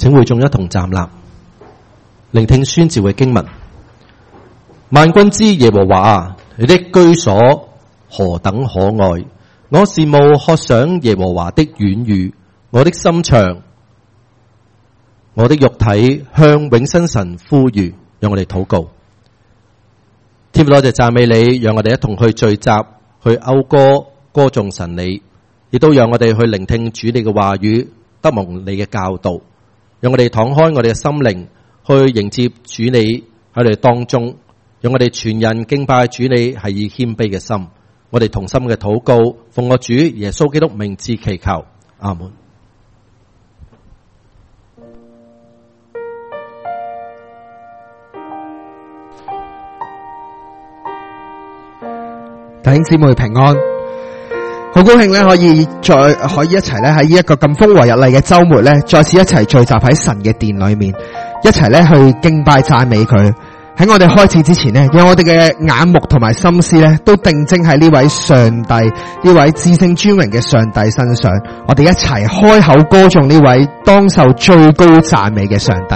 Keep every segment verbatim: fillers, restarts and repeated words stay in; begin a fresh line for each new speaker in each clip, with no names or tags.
請會眾一同站立，聆聽宣召嘅經文。萬軍之耶和華啊，你的居所何等可愛！我羨慕渴想耶和華的院宇，我的心腸，我的肉體向永生神呼籲。讓我哋禱告。天父，多謝讚美你，讓我哋一同去聚集，去謳歌歌頌神你，亦都讓我哋去聆聽主你嘅話語，得蒙你嘅教導。讓我哋敞開我哋嘅心靈，去迎接主你喺我哋當中。讓我哋全人敬拜主你，係以謙卑嘅心。我哋同心嘅禱告，奉我主耶穌基督名字祈求，阿門。
弟兄姊妹平安，好高興咧可以再可以一齊咧喺呢一個咁風和日麗嘅周末咧，再次一齊聚集喺神嘅殿裏面，一齊咧去敬拜讚美佢。喺我哋開始之前呢，讓我哋嘅眼目同埋心思咧，都定睛喺呢位上帝，呢位至聖尊榮嘅上帝身上。我哋一齊開口歌頌呢位當受最高讚美嘅上帝。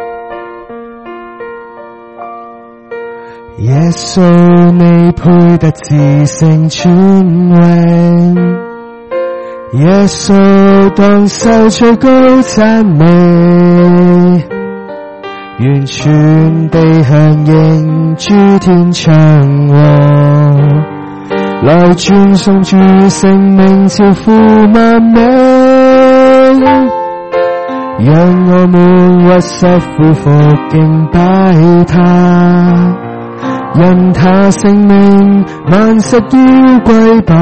耶穌，你配得至聖尊榮，耶穌當受最高讚美。完全地響應諸天祥和，來尊崇主聖名，超乎萬名。讓我們屈膝俯伏敬拜他，因他聖名萬實要跪拜。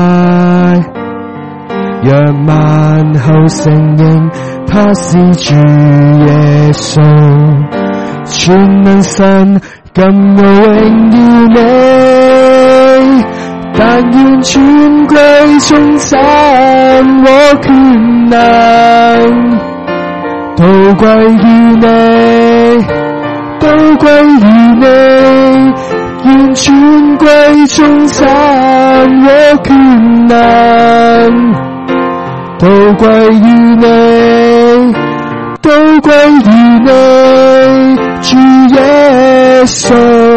讓萬後承認他是主耶穌，全能神今我榮耀你，但願尊貴頌讚和權能都歸於你，都歸於你，願尊貴頌讚和權能都歸於你，都歸於你，主耶穌，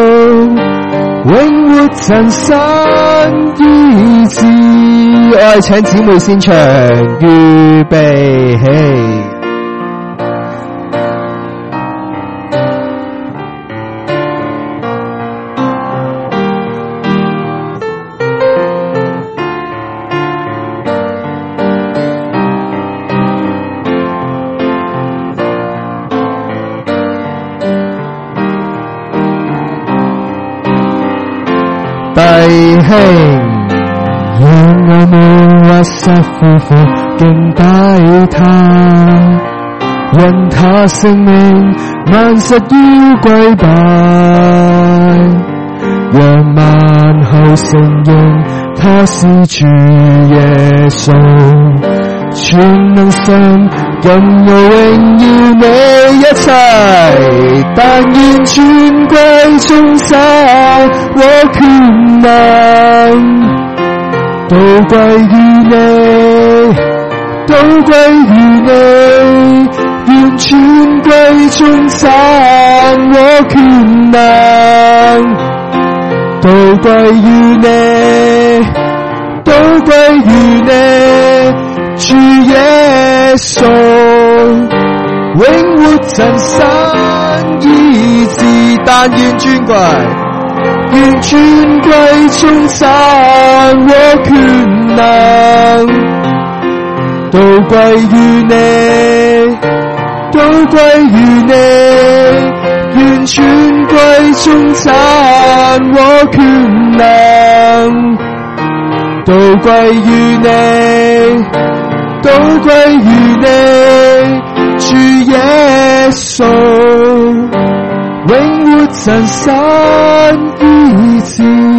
永活真神醫治。我哋請姊妹先唱，預備起。弟兄，讓我們屈膝俯伏敬拜他，因他聖名萬實要跪拜。讓萬後承認他是主耶穌，全能神今我榮耀你一切，但願尊貴頌讚和權能都歸於你，都歸於你，願尊貴頌讚和權能都歸於你，都歸於你，主耶穌，永活真神醫治，但願尊貴，願尊貴頌讚和權能都歸於你，都歸於你，願尊貴頌讚和權能都歸於你，都歸於你，主耶穌，永活真神醫治。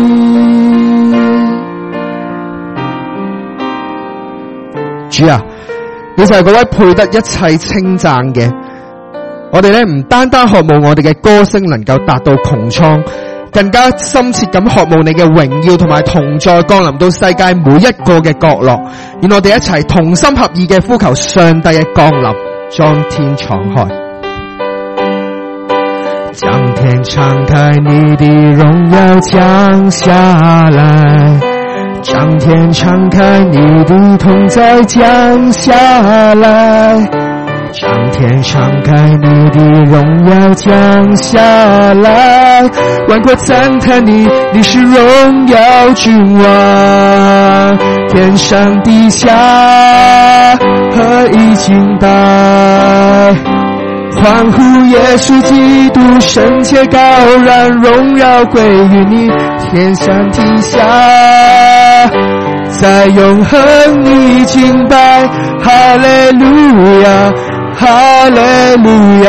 主啊，你就係嗰位配得一切稱讚嘅。我哋咧唔單單渴慕我哋嘅歌聲能夠達到穹蒼，更加深切咁渴慕你嘅榮耀同埋同在降臨到世界每一個嘅角落。願我哋一齊同心合意嘅呼求上帝嘅降臨。 將天敞開，將天敞開，你的榮耀降下來，將天敞開，你的同在降下來，將天敞開，你的榮耀降下來，萬國讚嘆你，你是榮耀君王，天上地下合一敬拜，歡呼耶穌基督，聖潔高然，榮耀歸於你，天上地下在永恆你敬拜，哈利路亞，哈利路亞。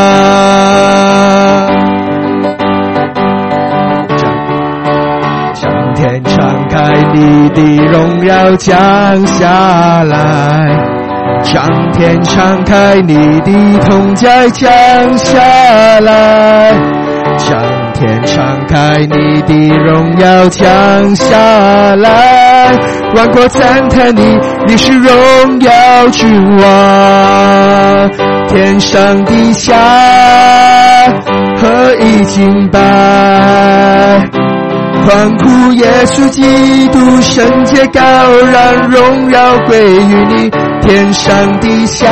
將天敞開，你的榮耀降下來，將天敞開，你的同在降下來，將天敞開，你的榮耀降下來，萬國讚嘆你，你是榮耀君王，天上地下合一敬拜，歡呼耶穌基督，聖潔高然，榮耀歸於你，天上地下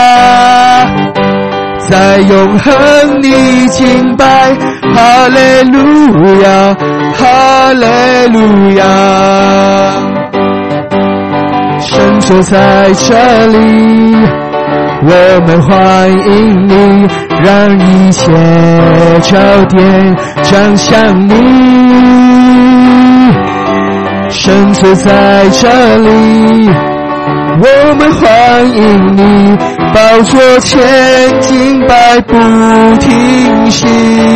在永恆你敬拜，哈利路亞，哈利路亞。神就在這裏，我們歡迎你，讓一切焦點轉向你。神就在這裏，我們歡迎你，寶座前敬拜不停息，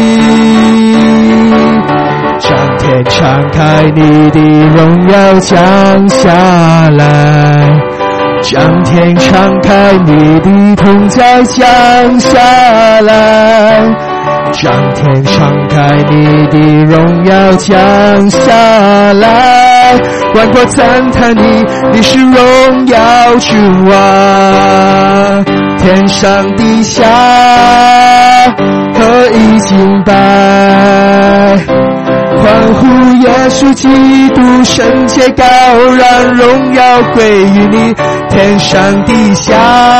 將天敞開，你的榮耀降下來，將天敞開，你的同在降下來，將天敞開，你的榮耀降下來，萬國讚嘆你，你是榮耀君王，天上地下合一敬拜，歡呼耶穌基督，聖潔高然，榮耀歸於你，天上地下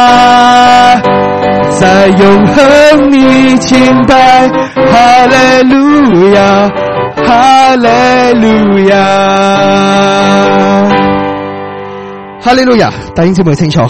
在永恆你敬拜，哈利路亞，哈利路亞，哈利路亞。弟兄姊妹清楚，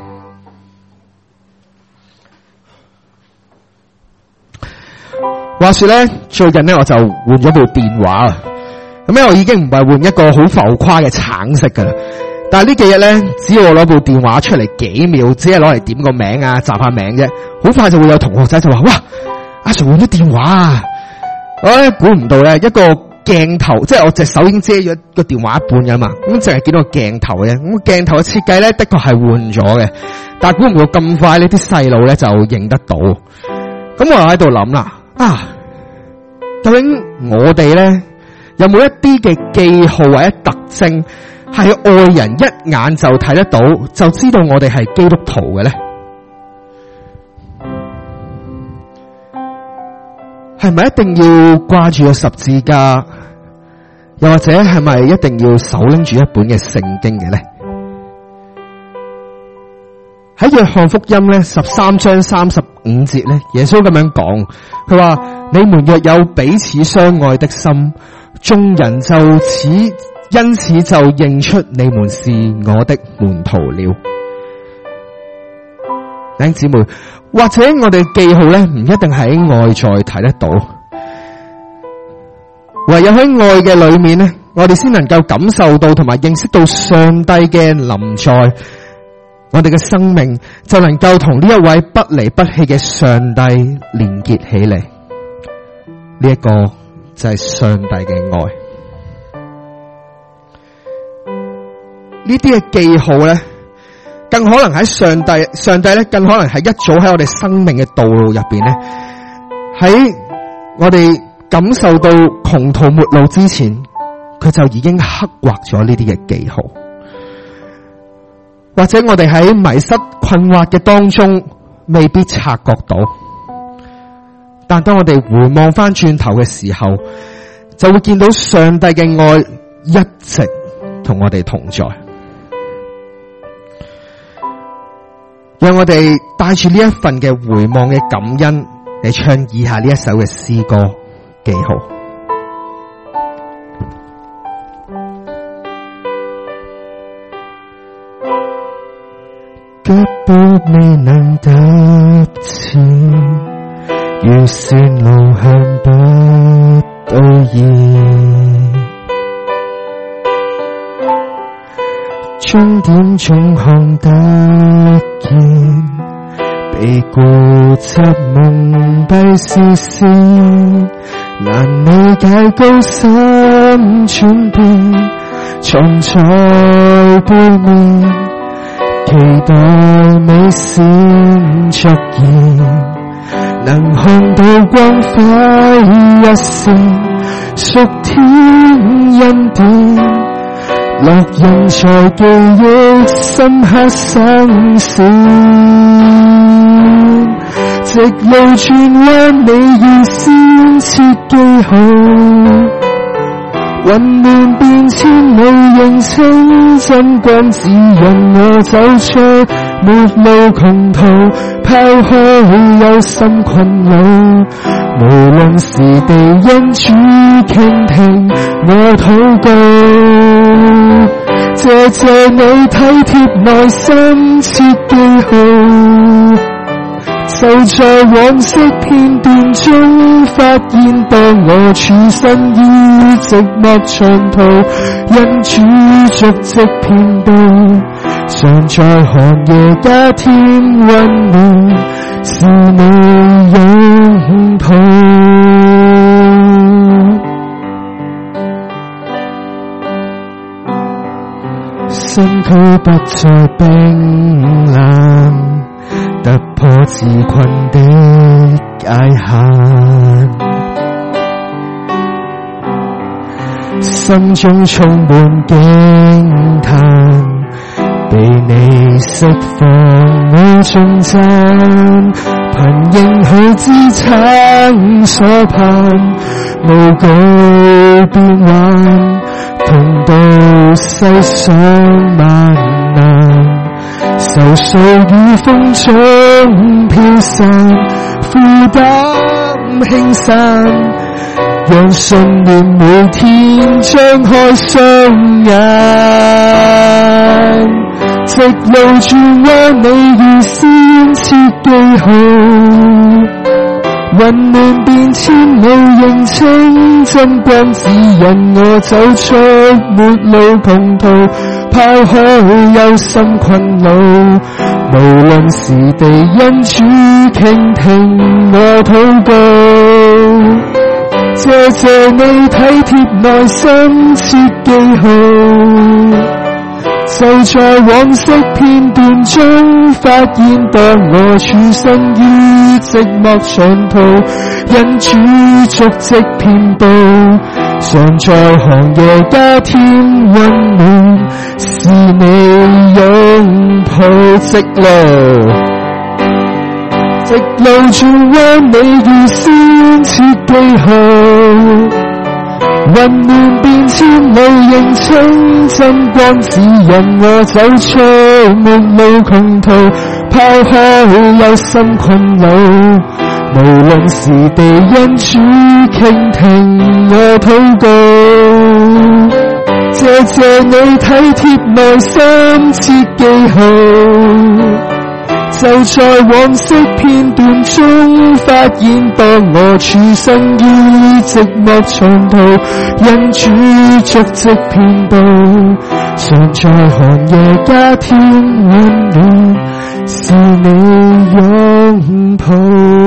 話說咧，最近咧我就換咗部電話啊，咁咧我已經唔係換一個好浮誇嘅橙色噶啦，但係呢幾日咧，只要我攞部電話出嚟幾秒，只係攞嚟點個名啊，集下名啫，好快就會有同學仔就話：哇，阿 Sir 換咗電話啊！我咧估唔到咧，一個鏡頭，即係我隻手已經遮咗個電話一半噶嘛，咁淨係見到個鏡頭嘅，咁鏡頭嘅設計咧的確係換咗嘅，但係估唔到咁快呢啲細路咧就認得到，咁我又喺度諗啦。啊，究竟我哋咧有冇一啲嘅記號或者特徵係外人一眼就睇得到，就知道我哋係基督徒嘅咧？係咪一定要掛住個十字架？又或者係咪一定要手拎住一本嘅聖經嘅咧？喺約翰福音咧十三章三十五節咧，耶穌咁樣講，佢話：你們若有彼此相愛的心，眾人就此因此就認出你們是我的門徒了。弟兄姊妹，或者我哋記號咧唔一定喺外在睇得到，唯有喺愛嘅裏面咧，我哋先能夠感受到同埋認識到上帝嘅臨在。我哋嘅生命就能夠同呢一位不離不棄嘅上帝連結起嚟，呢一個就係上帝嘅愛。呢啲嘅記號咧，更可能喺上帝，上帝咧更可能係一早喺我哋生命嘅道路入邊咧，喺我哋感受到窮途末路之前，佢就已經刻畫咗呢啲嘅記號。或者我哋喺迷失困惑嘅當中， 未必察覺到，但當我哋回望翻轉頭嘅時候，就會見到上帝嘅愛一直同我哋同在。讓我哋帶住呢一份嘅回望嘅感恩嚟唱以下呢一首嘅詩歌，幾好。腳步未能踏前，預算路向不兌現，終點總看得見，被固執蒙蔽視線，難理解高深轉變，藏在背面。期待美善出現，能看到光輝一線，屬天恩典，烙印在記憶深刻生線。直路轉彎，你預先設計好。混亂變遷冇認清，真光指引我走出沒路窮途，拋開憂心困擾，無論時地因主傾聽我禱告，謝謝你體貼內心設計好。就在往昔片段中發現，當我處身於寂寞長途，因主足跡遍布，常在寒夜加添溫暖，是你擁抱。身軀不再冰冷，突破自困的界限，心中充滿驚嘆，被你釋放我頌讚，憑應許支撐所盼，無懼變幻，同渡世上萬難，愁緒與風中飄散，負擔輕散，讓信念每天張開雙眼。直路轉彎，你預先設計好。混亂變遷冇認清，真光指引我走出沒路窮途，拋開憂心困惱，無論時地因主傾聽我禱告，謝謝你體貼內心設計好。就在往昔片段中發現，當我處身於寂寞長途，因主足跡遍布，常在寒夜加添溫暖，是你擁抱。直路直路轉彎，你預先設計好。混亂變遷冇認清，真光指引我走出沒路窮途，拋開憂心困惱，無論時地因主傾聽我禱告，謝謝你體貼內心設計好。就在往昔片段中發現，當我處身於寂寞長途，因主足跡遍布，常在寒夜加添溫暖，是你擁抱。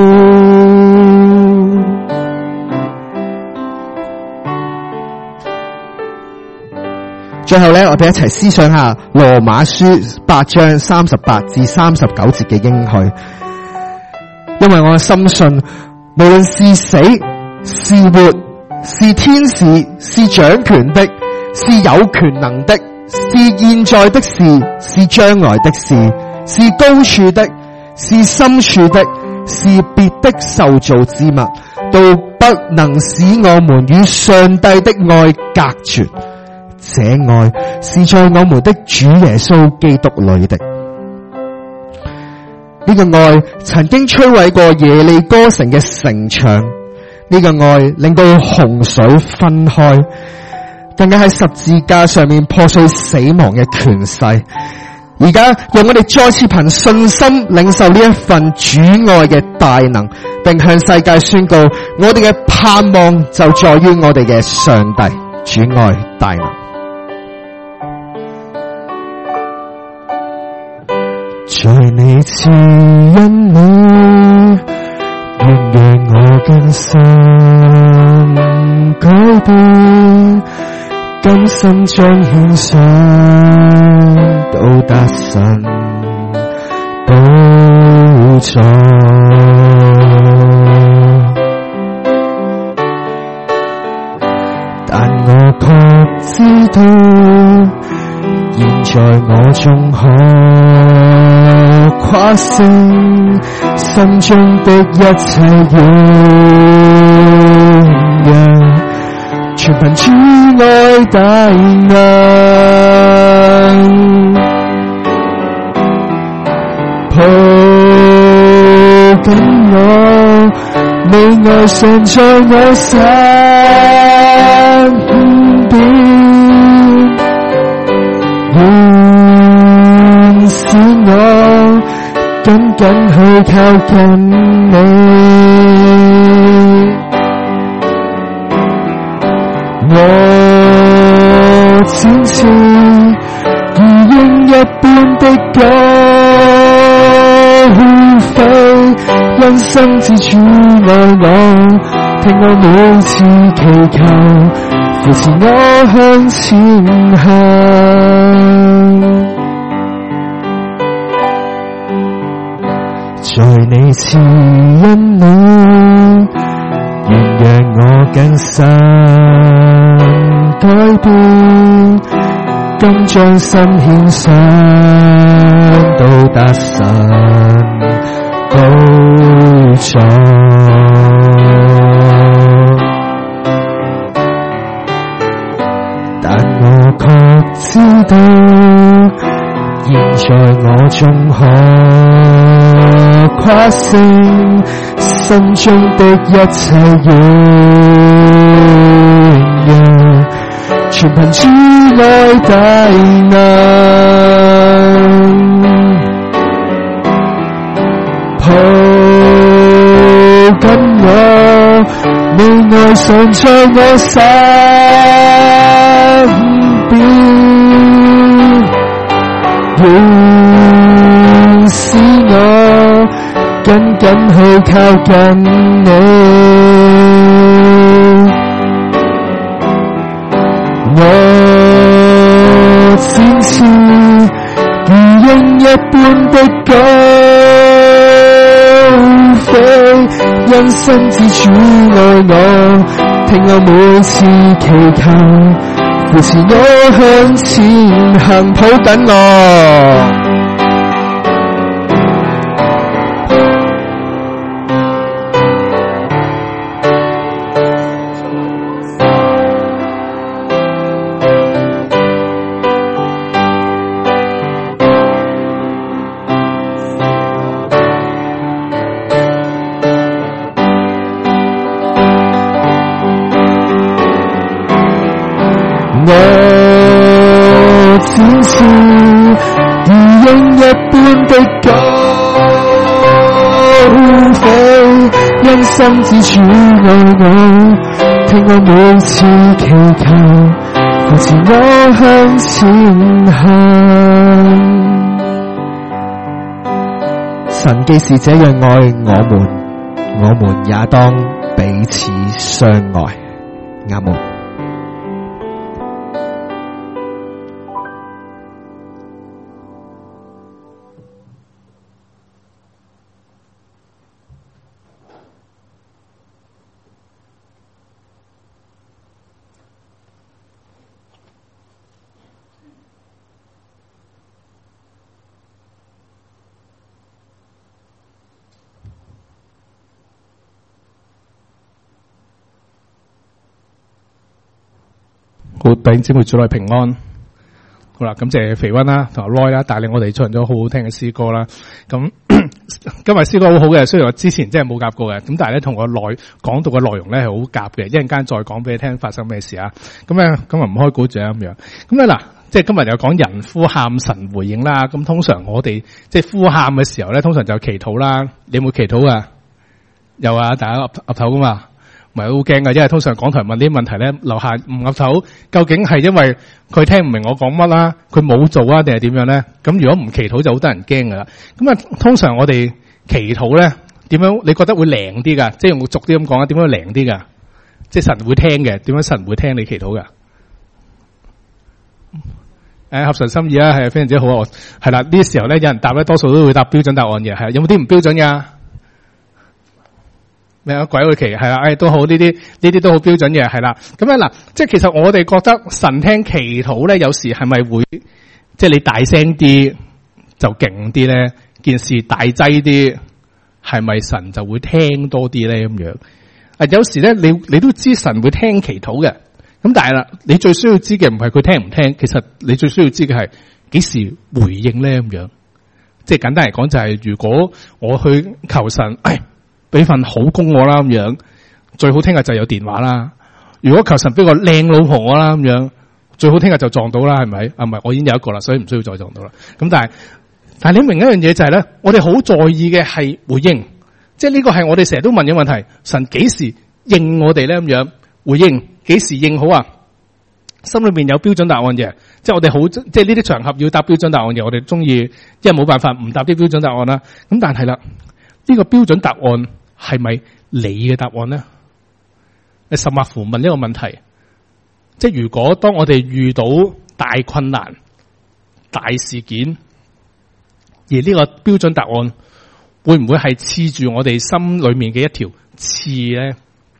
最後咧，我哋一齊思想下羅馬書八章三十八至三十九節嘅應許，因為我深信，無論是死是活，是天使是掌權的，是有權能的，是現在的事，是將來的事，是高處的， 是深處的，是別的受造之物，都不能使我們與上帝的愛隔絕。這愛是在我們的主耶穌基督裏的。呢個愛曾經摧毀過耶利哥城嘅城牆，呢個愛令到洪水分開，更加喺十字架上面破碎死亡嘅權勢。而家讓我哋再次憑信心領受呢一份主愛嘅大能，並向世界宣告我哋嘅盼望就在於我哋嘅上帝主愛大能。在你賜恩裏，願讓我更深改變，更深將獻上到達神寶座。但我確知道，現在我終可誇勝，心中的一切榮耀，全憑主愛大能，抱緊我，你愛常在我身邊，願使我緊緊去靠近你。我展翅如鷹一般的高飛，因生之主愛我，聽我每次祈求，扶持我向前行。在你賜恩裏，願讓我更深改變，更將心獻上到達神寶座。但我確知道，現在我終可誇勝，心中的一切榮耀，全憑主愛大能，抱緊我，你愛常在我身邊，願使我緊緊去靠近你。我展翅如鷹一般的高飛，因生之主愛我，聽我每次祈求，扶持我向前行，抱緊我。生之主愛我，聽我每次祈求，扶持我向前行。神既是這樣愛我們，我們也當彼此相愛。阿門。
好，弟兄姊妹主內平安。好啦，感謝肥溫啦同阿 Roy 啦帶領我哋唱咗好好聽嘅詩歌啦。咁今日詩歌好好嘅，雖然我之前真係冇夾過嘅，咁但係咧同個內講到嘅內容咧係好夾嘅。一陣間再講俾你聽發生咩事啊。咁咧今日唔開估獎咁樣。咁咧嗱，即係今日又講人呼喊神回應啦。咁通常我哋即係呼喊嘅時候咧，通常就祈禱啦。你有冇祈禱啊？有啊，大家岌岌頭噶嘛。唔係好驚㗎，因為通常講台問啲問題咧，樓下唔岌頭，究竟係因為佢聽唔明我講乜啦，佢冇做啊，定係點樣咧？咁如果唔祈禱就好得人驚噶啦。咁啊，通常我哋祈禱咧點樣？你覺得會靈啲噶？即係用俗啲咁講啊，點樣靈啲噶？即係神會聽嘅，點樣神會聽你祈禱噶？誒，合神心意啊，係非常之好啊。係啦，呢個時候咧，有人答咧，多數都會答標準答案嘅。係有冇啲唔標準噶？咩啊？鬼會奇係啦，誒都好，呢啲呢啲都好標準嘅，係啦。咁咧嗱，即係其實我哋覺得神聽祈禱咧，有時係咪會即係你大聲啲就勁啲咧？件事大劑啲，係咪神就會聽多啲咧？咁樣啊，有時咧你你都知神會聽祈禱嘅，咁但係啦，你最需要知嘅唔係佢聽唔聽，其實你最需要知嘅係幾時回應咧？咁樣即係簡單嚟講就係、是，如果我去求神，誒。俾份好工我啦咁樣，最好聽日就有電話啦。如果求神俾個靚老婆我啦咁樣，最好聽日就撞到啦，係咪？啊唔係，我已經有一個啦，所以唔需要再撞到啦。咁但係，但係你明一樣嘢就係、是、咧，我哋好在意嘅係回應，即係呢個係我哋成日都問嘅問題。神幾時應我哋咧咁樣？回應幾時應好啊？心裏面有標準答案嘅，即係我哋好，即係呢啲場合要答標準答案嘅，我哋中意，因為冇辦法唔答啲標準答案啦。咁但係啦，呢個標準答案。係咪你嘅答案呢？你甚或乎問呢個問題，即係如果當我哋遇到大困難、大事件，而呢個標準答案會唔會係刺住我哋心裏面嘅一條刺呢？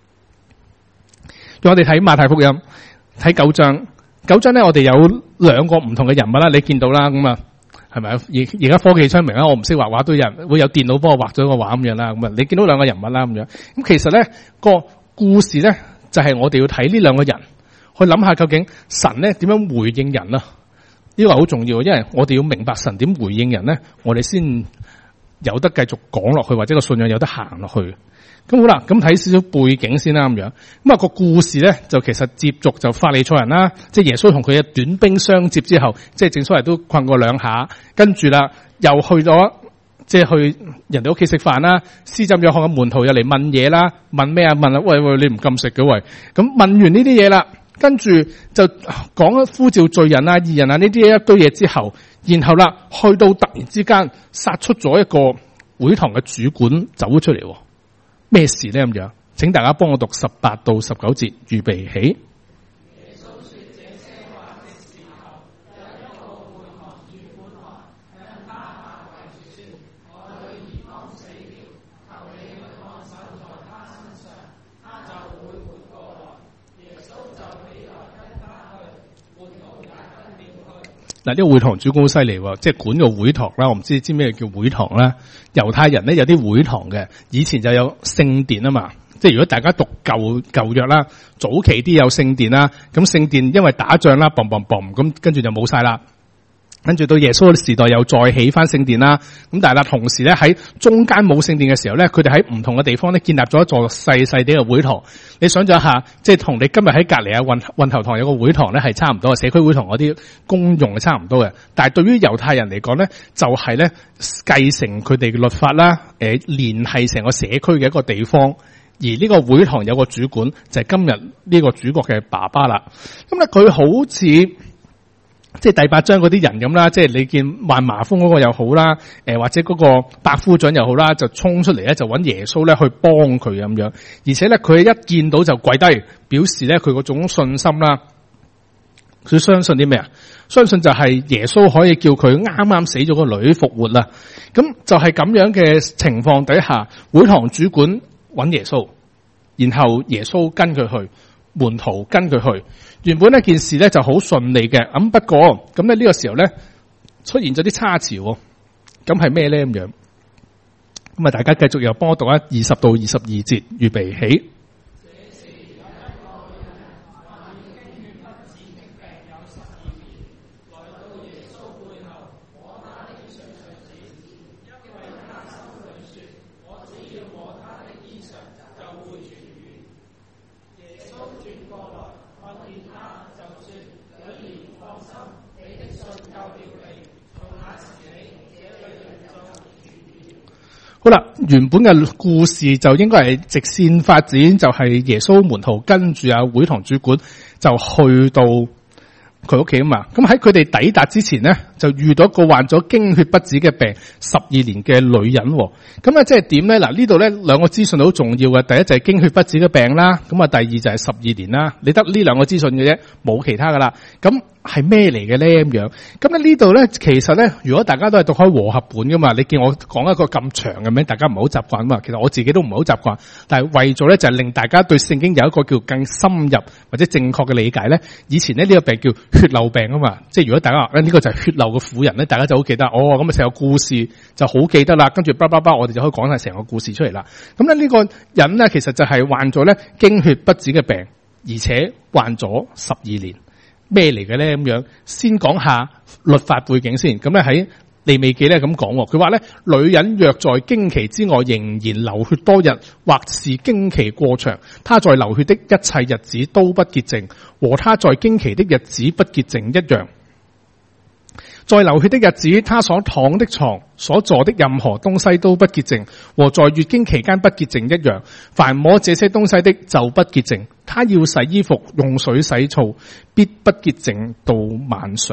讓我哋睇馬太福音，睇九章，九章咧我哋有兩個唔同嘅人物啦，你見到啦咁啊。係咪啊？而而家科技昌明啦，我唔識畫畫都有人會有電腦幫我畫咗個畫咁樣啦。咁啊，你見到兩個人物啦咁樣。咁其實咧個故事咧就係、是、我哋要睇呢兩個人，去諗下究竟神咧點樣回應人啊？呢、這個好重要，因為我哋要明白神點回應人咧，我哋先有得繼續講落去，或者個信仰有得行落去。咁好啦，咁睇少少背景先啦咁樣。咁、那、啊個故事咧就其實接續就法利賽人啦，即係耶穌同佢嘅短兵相接之後，即係正所謂都困過兩下，跟住啦又去咗即係去人哋屋企食飯啦。施浸約翰嘅門徒又嚟問嘢啦，問咩啊？問啊，喂喂，你唔禁食嘅喂。咁問完呢啲嘢啦，跟住就講呼召罪人啊、義人啊呢啲一堆嘢之後，然後啦去到突然之間殺出咗一個會堂嘅主管走咗出嚟。咩事呢？咁樣，請大家幫我讀十八到十九節，預備起。嗱，呢個會堂主管好犀利喎，即係管個會堂啦。我唔知你知咩叫會堂啦。猶太人咧有啲會堂嘅，以前就有聖殿啊嘛。即係如果大家讀舊舊約啦，早期啲有聖殿啦，咁聖殿因為打仗啦，嘣嘣嘣，咁跟住就冇晒啦。跟住到耶穌嘅時代又再起翻聖殿啦，咁但係啦，同時咧喺中間冇聖殿嘅時候咧，佢哋喺唔同嘅地方咧建立咗一座細細啲嘅會堂。你想象一下，即係同你今日喺隔籬啊運運頭堂有個會堂咧係差唔多嘅，社區會堂嗰啲公用係差唔多嘅。但係對於猶太人嚟講咧，就係咧繼承佢哋嘅律法啦，誒聯繫成個社區嘅一個地方。而呢個會堂有個主管就係今日呢個主角嘅爸爸啦。咁咧佢好似。即係第八章嗰啲人咁啦，即係你見患麻風嗰個又好啦，誒或者嗰個百夫長又好啦，就衝出嚟咧就揾耶穌咧去幫佢咁樣，而且咧佢一見到就跪低，表示咧佢嗰種信心啦。佢相信啲咩啊？相信就係耶穌可以叫佢啱啱死咗個女復活啦。咁就係咁樣嘅情況底下，會堂主管揾耶穌，然後耶穌跟佢去，門徒跟佢去。原本呢件事咧就好順利嘅，咁不過咁咧呢個時候咧出現咗啲差池，咁係咩咧咁樣？咁啊，大家繼續又幫我讀啊，二十到二十二節，預備起。 好啦，原本嘅故事就應該係直線發展，就係耶穌門徒跟住啊會堂主管就去到佢屋企啊嘛。咁喺佢哋抵達之前呢，就遇到一個患咗經血不止嘅病十二年嘅女人。咁啊，即係點咧？嗱，呢度咧兩個資訊好重要嘅。第一就係經血不止嘅病啦，咁啊，第二就係十二年啦。你得呢兩個資訊嘅啫，冇其他噶啦。咁係咩嚟嘅咧？咁樣，咁咧呢度咧，其實咧，如果大家都係讀開和合本噶嘛，你見我講一個咁長嘅名，大家唔係好習慣嘛。其實我自己都唔係好習慣，但係為咗咧就係令大家對聖經有一個叫更深入或者正確嘅理解咧。以前咧呢個病叫血漏病啊嘛，即係如果大家話呢個就係血漏嘅婦人咧，大家就好記得哦。咁啊成個故事就好記得啦。跟住叭叭叭，我哋就可以講晒成個故事出嚟啦。咁咧呢個人咧，其實就係患咗咧經血不止嘅病，而且患咗十二年。咩嚟嘅咧？咁樣先講下律法背景先。咁咧喺利未記咧咁講，佢話咧女人若在經期之外仍然流血多日，或是經期過長，她在流血的一切日子都不潔淨，和她在經期的日子不潔淨一樣。在流血的日子，他所躺的床、所坐的任何東西都不潔淨，和在月經期間不潔淨一樣。凡摸這些東西的就不潔淨。他要洗衣服，用水洗澡，必不潔淨到晚上。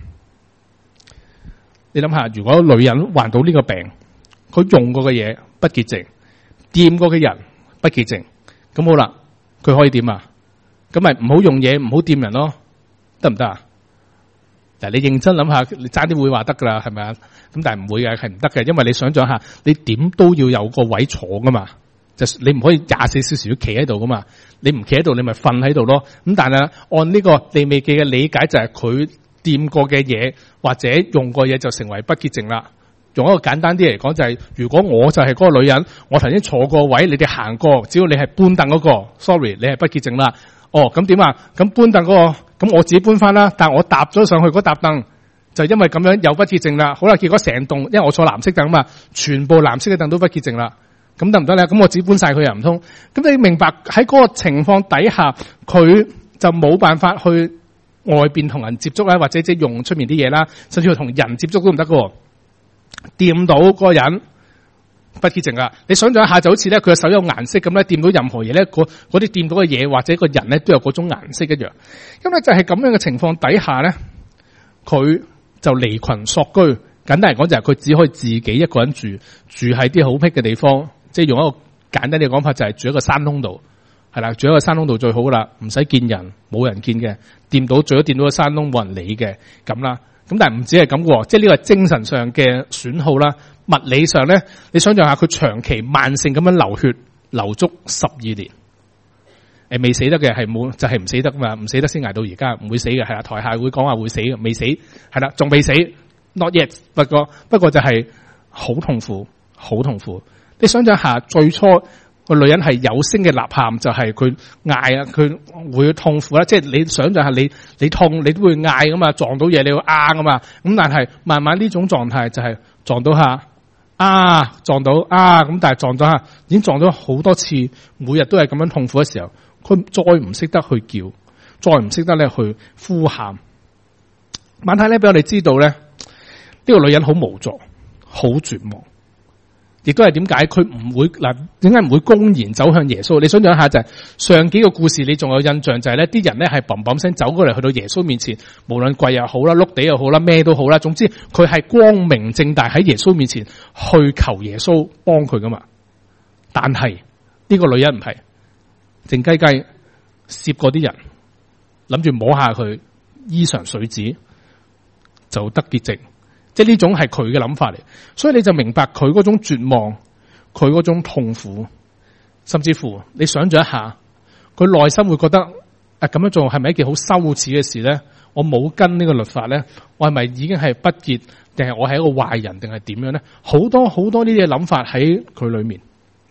你諗下，如果女人患到呢個病，佢用過嘅嘢不潔淨，掂過嘅人不潔淨，咁好啦，佢可以點啊？咁咪唔好用嘢，唔好掂人咯，得唔得啊？嗱，你認真諗下，你爭啲會話得噶啦，係咪啊？咁但係唔會嘅，係唔得嘅，因為你想象下，你點都要有個位坐噶嘛，就你唔可以廿四小時都企喺度噶嘛，你唔企喺度，你咪瞓喺度咯。咁但係按呢個利未記嘅理解，就係佢掂過嘅嘢或者用過嘢就成為不潔淨啦。用一個簡單啲嚟講，就係如果我就係嗰個女人，我頭先坐過位，你哋行過，只要你係搬凳嗰個 ，sorry， 你係不潔淨啦。哦，咁點啊？咁搬凳嗰個，咁我自己搬翻啦。但係我搭咗上去嗰搭凳，就因為咁樣又不潔淨啦。好啦，結果成棟，因為我坐藍色凳嘛，全部藍色嘅凳都不潔淨啦。咁得唔得咧？咁我自己搬晒佢又唔通？咁你明白喺嗰個情況底下，佢就冇辦法去外邊同人接觸啦，或者即係用出面啲嘢啦，甚至乎同人接觸都唔得㗎。掂到嗰個人不潔淨噶，你想象一下就好似咧佢嘅手有顏色咁咧，掂到任何嘢咧，嗰嗰啲掂到嘅嘢或者個人咧都有嗰種顏色一樣。咁咧就係咁樣嘅情況底下咧，佢就離群索居。簡單嚟講就係佢只可以自己一個人住，住喺啲好僻嘅地方，即係用一個簡單啲嘅講法就係住喺個山窿度，係啦，住喺個山窿度最好噶啦，唔使見人，冇人見嘅，掂到最多掂到個山窿冇人理嘅咁啦。咁但係唔止係咁嘅，即係呢個係精神上嘅損耗啦。物理上咧，你想象下佢長期慢性咁樣流血，流足十二年，誒未死得嘅係冇，就係、是、唔死得嘛，唔死得先捱到而家，唔會死嘅係啦。台下會講話會死嘅，未死係啦，仲未死 ，not yet。不過不過就係好痛苦，好痛苦。你想象下最初個女人係有聲嘅吶喊，就係佢嗌啊，佢會痛苦啦。即係你想象下你你痛，你都會嗌噶嘛，撞到嘢你會啊噶嘛。咁但係慢慢呢種狀態就係撞到下。啊，撞到啊，咁但係撞咗下，已經撞咗好多次，每日都係咁樣痛苦嘅時候，佢再唔識得去叫，再唔識得咧去呼喊。晚太咧俾我哋知道咧，呢、這個女人好無助，好絕望，亦都係點解佢唔會嗱？點解唔會公然走向耶穌？你想象一下就係、是、上幾個故事，你仲有印象就係咧，啲人咧係砰砰聲走過嚟去到耶穌面前，無論跪又好啦，碌地又好啦，咩都好啦，總之佢係光明正大喺耶穌面前去求耶穌幫佢噶嘛。但係呢、這個女人唔係，靜雞雞攝過啲人，諗住摸下佢衣裳水子就得潔淨。即係呢種係佢嘅諗法嚟，所以你就明白佢嗰種絕望，佢嗰種痛苦，甚至乎你想象一下，佢內心會覺得啊，咁樣做係咪一件好羞恥嘅事咧？我冇跟呢個律法咧，我係咪已經係不潔，定係我係一個壞人，定係點樣咧？好多好多呢啲嘅諗法喺佢裏面。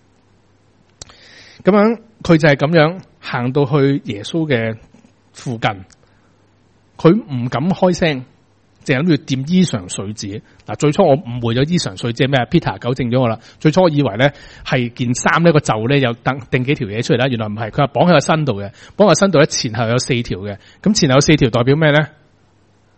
咁樣佢就係咁樣行到去耶穌嘅附近，佢唔敢開聲。淨係諗住掂衣裳碎紙嗱，最初我誤會咗衣裳碎紙係咩啊 ？Peter 糾正咗我啦。最初我以為咧係件衫呢個袖咧有掟掟幾條嘢出嚟啦，原來唔係，佢話綁喺個身度嘅，綁喺個身度咧前後有四條嘅，咁前後有四條代表咩咧？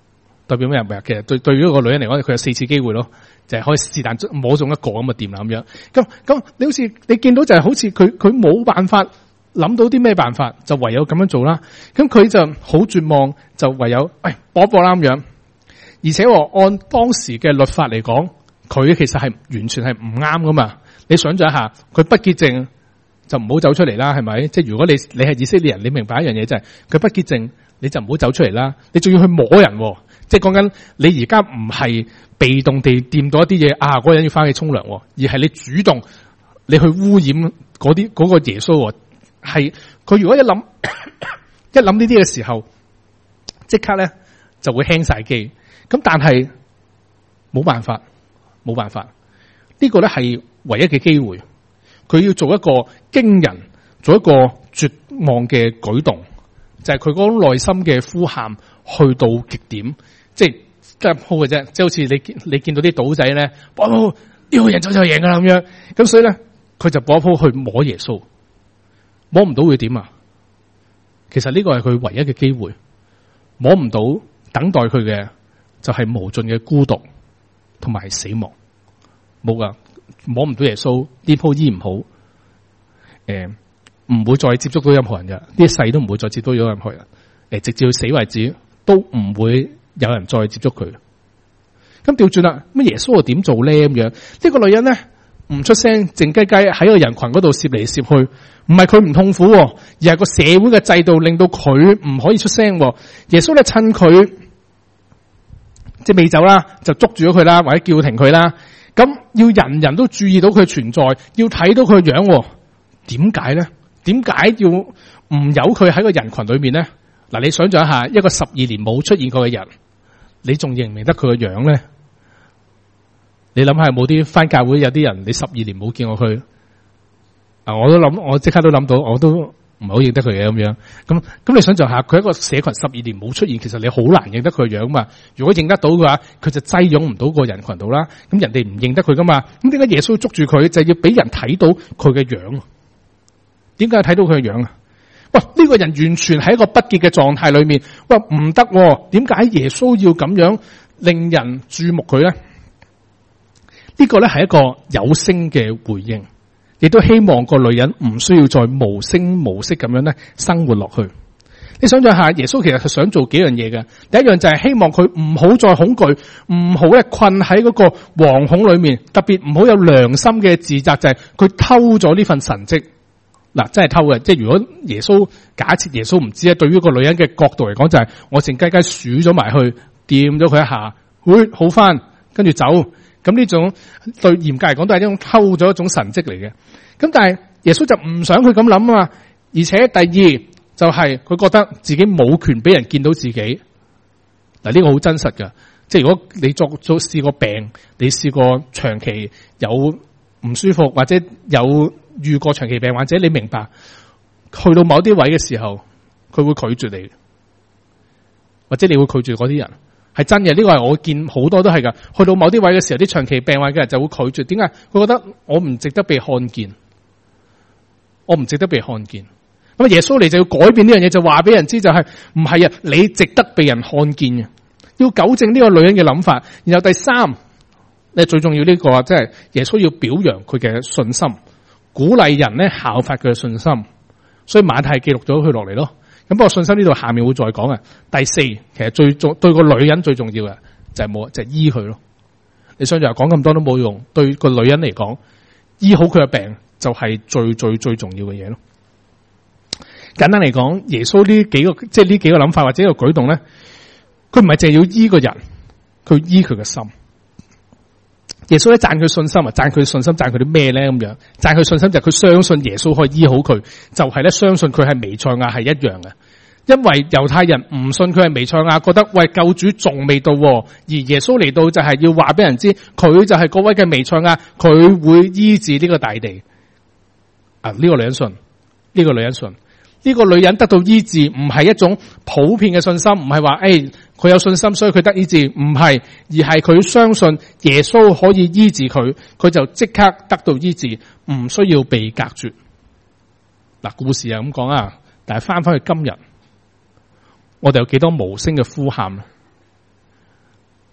代表咩？其實對對於一個女人嚟講，佢有四次機會咯，就係、是、可以是但摸中一個咁嘅掂啦咁樣。咁咁你好似你見到就係好似佢佢冇辦法諗到啲咩辦法，就唯有咁樣做啦。咁佢就好絕望，就唯有誒搏一搏啦咁樣。而且按當時嘅律法嚟講，佢其實係完全係唔啱噶嘛。你想象一下，佢不潔淨就唔好走出嚟啦，係咪？即係如果你你係以色列人，你明白一樣嘢就係、是、佢不潔淨，你就唔好走出嚟啦。你仲要去摸人。即係講緊你而家唔係被動地掂到一啲嘢啊，嗰個人要翻去沖涼，而係你主動你去污染嗰啲嗰個耶穌。係佢如果一諗一諗呢啲嘅時候，即刻咧就會輕晒機。咁但係冇辦法，冇辦法，呢個咧係唯一嘅機會。佢要做一個驚人，做一個絕望嘅舉動，就係佢嗰種內心嘅呼喊去到極點。即係得一鋪嘅啫，即係好似你你見到啲賭仔咧，搏鋪呢個人走就贏噶啦咁樣，咁所以咧佢就搏一鋪去摸耶穌，摸唔到會點啊？其實呢個係佢唯一嘅機會，摸唔到，等待佢嘅就係無盡嘅孤獨同埋死亡，冇噶，摸唔到耶穌，呢鋪醫唔好，誒、呃，唔會再接觸到任何人嘅，呢一世都唔會再接觸到任何人，誒、呃，直至佢死為止都唔會有人再接觸佢。咁調轉啦，咁耶穌又點做咧？咁樣呢個女人咧唔出聲，靜雞雞喺個人群嗰度攝嚟攝去，唔係佢唔痛苦，而係個社會嘅制度令到佢唔可以出聲。耶穌咧趁佢即係未走啦，就捉住咗佢啦，或者叫停佢啦。咁要人人都注意到佢存在，要睇到佢嘅樣。點解咧？點解要唔由佢喺個人群裏面咧？嗱，你想象一下，一個十二年冇出現過嘅人，你仲認唔認得佢嘅樣咧？你諗下，有冇啲返教會有啲人，你十二年冇見過佢啊？我都諗，我即刻都諗到，我都唔係好認得佢嘅咁樣。咁咁，你想象下，佢一個社群十二年冇出現，其實你好難認得佢嘅樣嘛。如果認得到嘅話，佢就擠擁唔到個人群度啦。咁人哋唔認得佢噶嘛。咁點解耶穌捉住佢，就係要俾人睇到佢嘅樣？點解睇到佢嘅樣啊？哇！呢個人完全喺一個不潔嘅狀態裏面，哇唔得！點解耶穌要咁樣令人注目佢咧？呢個咧係一個有聲嘅回應，亦都希望個女人唔需要再無聲無息咁樣咧生活落去。你想象下，耶穌其實係想做幾樣嘢嘅。第一樣就係希望佢唔好再恐懼，唔好咧困喺嗰個惶恐裏面，特別唔好有良心嘅自責，就係佢偷咗呢份神蹟。嗱，真係偷嘅。即係如果耶穌假設耶穌唔知咧，對於個女人嘅角度嚟講，就係我靜雞雞數咗埋去，掂咗佢一下，會好翻，跟住走。咁呢種對嚴格嚟講都係一種偷咗一種神蹟嚟嘅。咁但係耶穌就唔想佢咁諗啊嘛。而且第二就係佢覺得自己冇權俾人見到自己。嗱，呢個好真實噶。即係如果你作做試過病，你試過長期有唔舒服，或者有遇過長期病患者，你明白去到某啲位嘅時候，佢會拒絕你，或者你會拒絕嗰啲人。係真嘅，呢個係我見好多都係噶。去到某啲位嘅時候，啲長期病患嘅人就會拒絕。點解？佢覺得我唔值得被看見，我唔值得被看見。咁耶穌嚟就要改變呢樣嘢，就話俾人知就係唔係啊，你值得被人看見嘅，要糾正呢個女人嘅諗法。然後第三，你最重要呢個即係耶穌要表揚佢嘅信心，鼓勵人咧效法佢嘅信心。所以馬太記錄咗佢落嚟咯。咁不過信心呢度下面會再講啊。第四，其實最重對個女人最重要嘅就係冇就係醫佢咯。你想就講咁多都冇用，對個女人嚟講，醫好佢嘅病就係最最最重要嘅嘢咯。簡單嚟講，耶穌呢幾個即係呢幾個諗法或者一個舉動咧，佢唔係淨係要醫個人，佢醫佢嘅心。耶穌咧讚佢信心啊，讚佢信心，讚佢啲咩咧咁樣？讚佢信心就係佢相信耶穌可以醫好佢，就係咧相信佢係彌賽亞係一樣嘅。因為猶太人唔信佢係彌賽亞，覺得喂救主仲未到，而耶穌嚟到就係要話俾人知，佢就係嗰位嘅彌賽亞，佢會醫治呢個大地。啊，呢個女人信，呢個女人信。呢個女人得到醫治，唔係一種普遍嘅信心，唔係話誒佢有信心所以佢得醫治，唔係，而係佢相信耶穌可以醫治佢，佢就即刻得到醫治，唔需要被隔絕。嗱，故事係咁講啊，但係翻返去今日，我哋有幾多無聲嘅呼喊？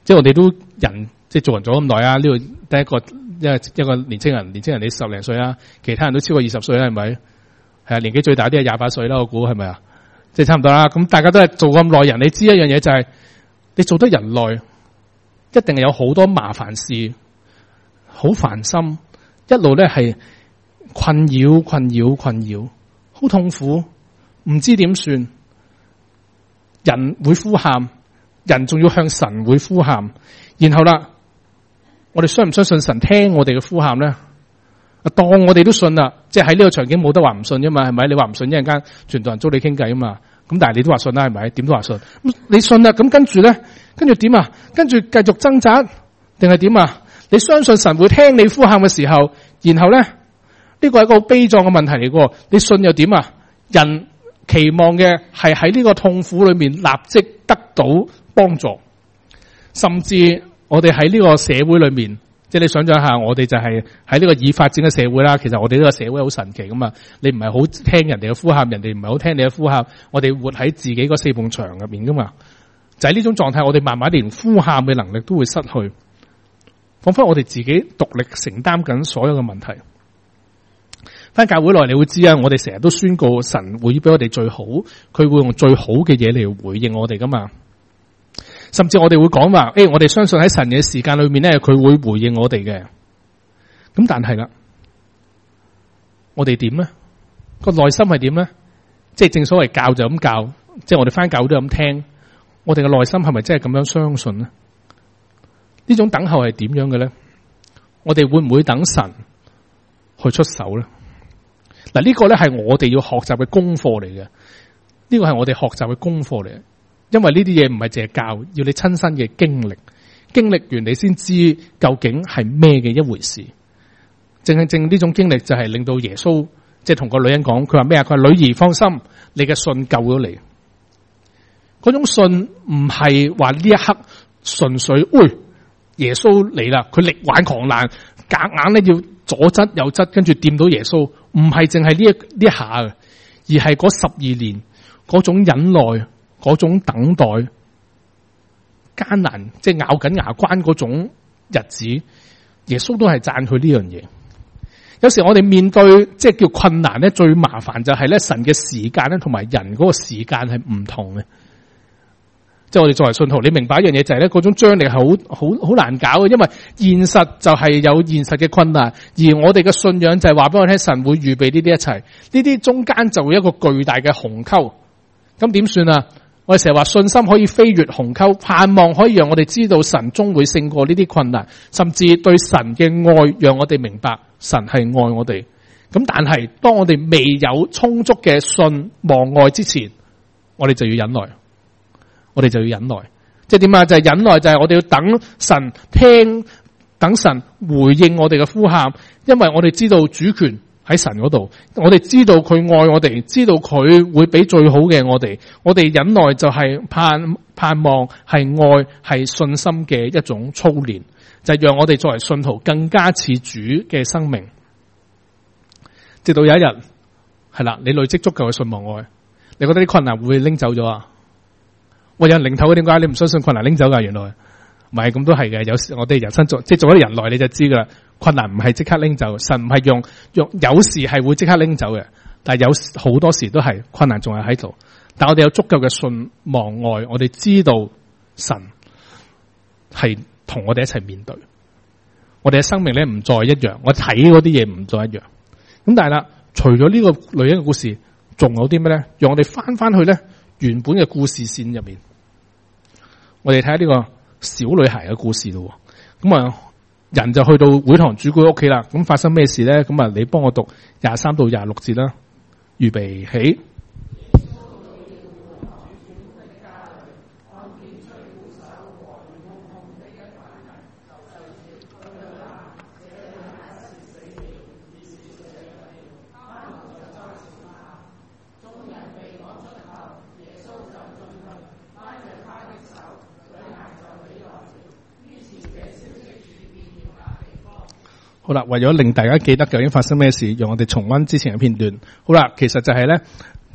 即係我哋都人，即係做人做咁耐啊，呢度第一個一個一個年青人，年青人你十零歲啊，其他人都超過二十歲啦，係咪？係啊，年紀最大啲係廿八歲啦，我估係咪啊？即係差唔多啦。咁大家都係做咁耐人，你知一樣嘢就係，你做得人耐，一定係有好多麻煩事，好煩心，一路咧係困擾、困擾、困擾，好痛苦，唔知點算。人會呼喊，人仲要向神會呼喊，然後啦，我哋相唔相信神聽我哋嘅呼喊咧？當我哋都信啦，即係喺呢個場景冇得話唔信啫嘛，係咪？你話唔信一陣間傳道人捉你傾偈啊嘛，咁但係你都話信啦，係咪？點都話信，咁你信啦，咁跟住咧，跟住點啊？跟住繼續掙扎，定係點啊？你相信神會聽你呼喊嘅時候，然後咧，呢個係一個好悲壯嘅問題嚟嘅，你信又點啊？人期望嘅係喺呢個痛苦裏面立即得到幫助，甚至我哋喺呢個社會裏面，即係你想象下，我哋就係喺呢個已發展嘅社會啦。其實我哋呢個社會好神奇噶嘛，你唔係好聽人哋嘅呼喊，人哋唔係好聽你嘅呼喊，我哋活喺自己嗰四埲牆入面噶嘛。就喺呢種狀態，我哋慢慢連呼喊嘅能力都會失去，仿佛我哋自己獨力承擔緊所有嘅問題。翻教會內你會知啊，我哋成日都宣告神會俾我哋最好，佢會用最好嘅嘢嚟回應我哋噶嘛。甚至我哋會講話，誒、欸，我哋相信喺神嘅時間裏面咧，佢會回應我哋嘅。咁但係啦，我哋點咧？個內心係點咧？即係正所謂教就咁教，即係我哋翻教會都咁聽。我哋嘅內心係咪真係咁樣相信咧？呢種等候係點樣嘅咧？我哋會唔會等神去出手咧？嗱，呢個咧係我哋要學習嘅功課嚟嘅，呢個係我哋學習嘅功課嚟嘅，因為呢啲嘢唔係淨係教，要你親身嘅經歷，經歷完你先知究竟係咩嘅一回事。正係正呢種經歷就係令到耶穌即係同個女人講，佢話咩啊？佢話女兒放心，你嘅信救咗你。嗰種信唔係話呢一刻純粹，喂，耶穌嚟啦，佢力挽狂瀾，夾硬咧要左側右側，跟住掂到耶穌，唔係淨係呢一呢一下嘅，而係嗰十二年嗰種忍耐，嗰種等待，艱難，即係咬緊牙關嗰種日子，耶穌都係讚佢呢樣嘢。有時我哋面對即係叫困難咧，最麻煩就係咧神嘅時間咧，同埋人嗰個時間係唔同嘅。即係我哋作為信徒，你明白一樣嘢就係咧，嗰種張力係好好好難搞嘅，因為現實就係有現實嘅困難，而我哋嘅信仰就係話俾我聽，神會預備呢啲一切，呢啲中間就會有一個巨大嘅鴻溝。咁點算啊？我哋成日話信心可以飛越鴻溝，盼望可以讓我哋知道神終會勝過呢啲困難，甚至對神嘅愛讓我哋明白神係愛我哋。咁但係當我哋未有充足嘅信望愛之前，我哋就要忍耐。我哋就要忍耐，即係點啊？就係忍耐，就係我哋要等神聽，等神回應我哋嘅呼喊，因為我哋知道主權喺神嗰度，我哋知道佢愛我哋，知道佢會俾最好嘅我哋，我哋忍耐就係盼盼望係愛係信心嘅一種操練，就係讓我哋作為信徒更加似主嘅生命，直到有一日係啦，你累積足夠嘅信望愛，你覺得啲困難會唔會拎走咗啊？喂，有人領頭嘅，點解你唔相信困難拎走噶？原來唔係咁都係嘅。有時我哋人生做即係做咗人耐，你就知噶啦。困難唔係即刻拎走，神唔係用用，有時係會即刻拎走嘅，但係有好多時都係困難仲係喺度。但我哋有足夠嘅信望愛，我哋知道神係同我哋一齊面對。我哋嘅生命咧唔再一樣，我睇嗰啲嘢唔再一樣。咁但係啦，除咗呢個女人嘅故事，仲有啲咩咧？讓我哋翻翻去咧。原本嘅故事線入面，我哋睇下呢個小女孩嘅故事咯。咁啊，人就去到會堂主管屋企啦。咁發生咩事咧？咁啊，你幫我讀廿三到廿六節啦。預備起。好啦，為咗令大家記得究竟發生咩事，讓我哋重溫之前嘅片段。好啦，其實就係咧，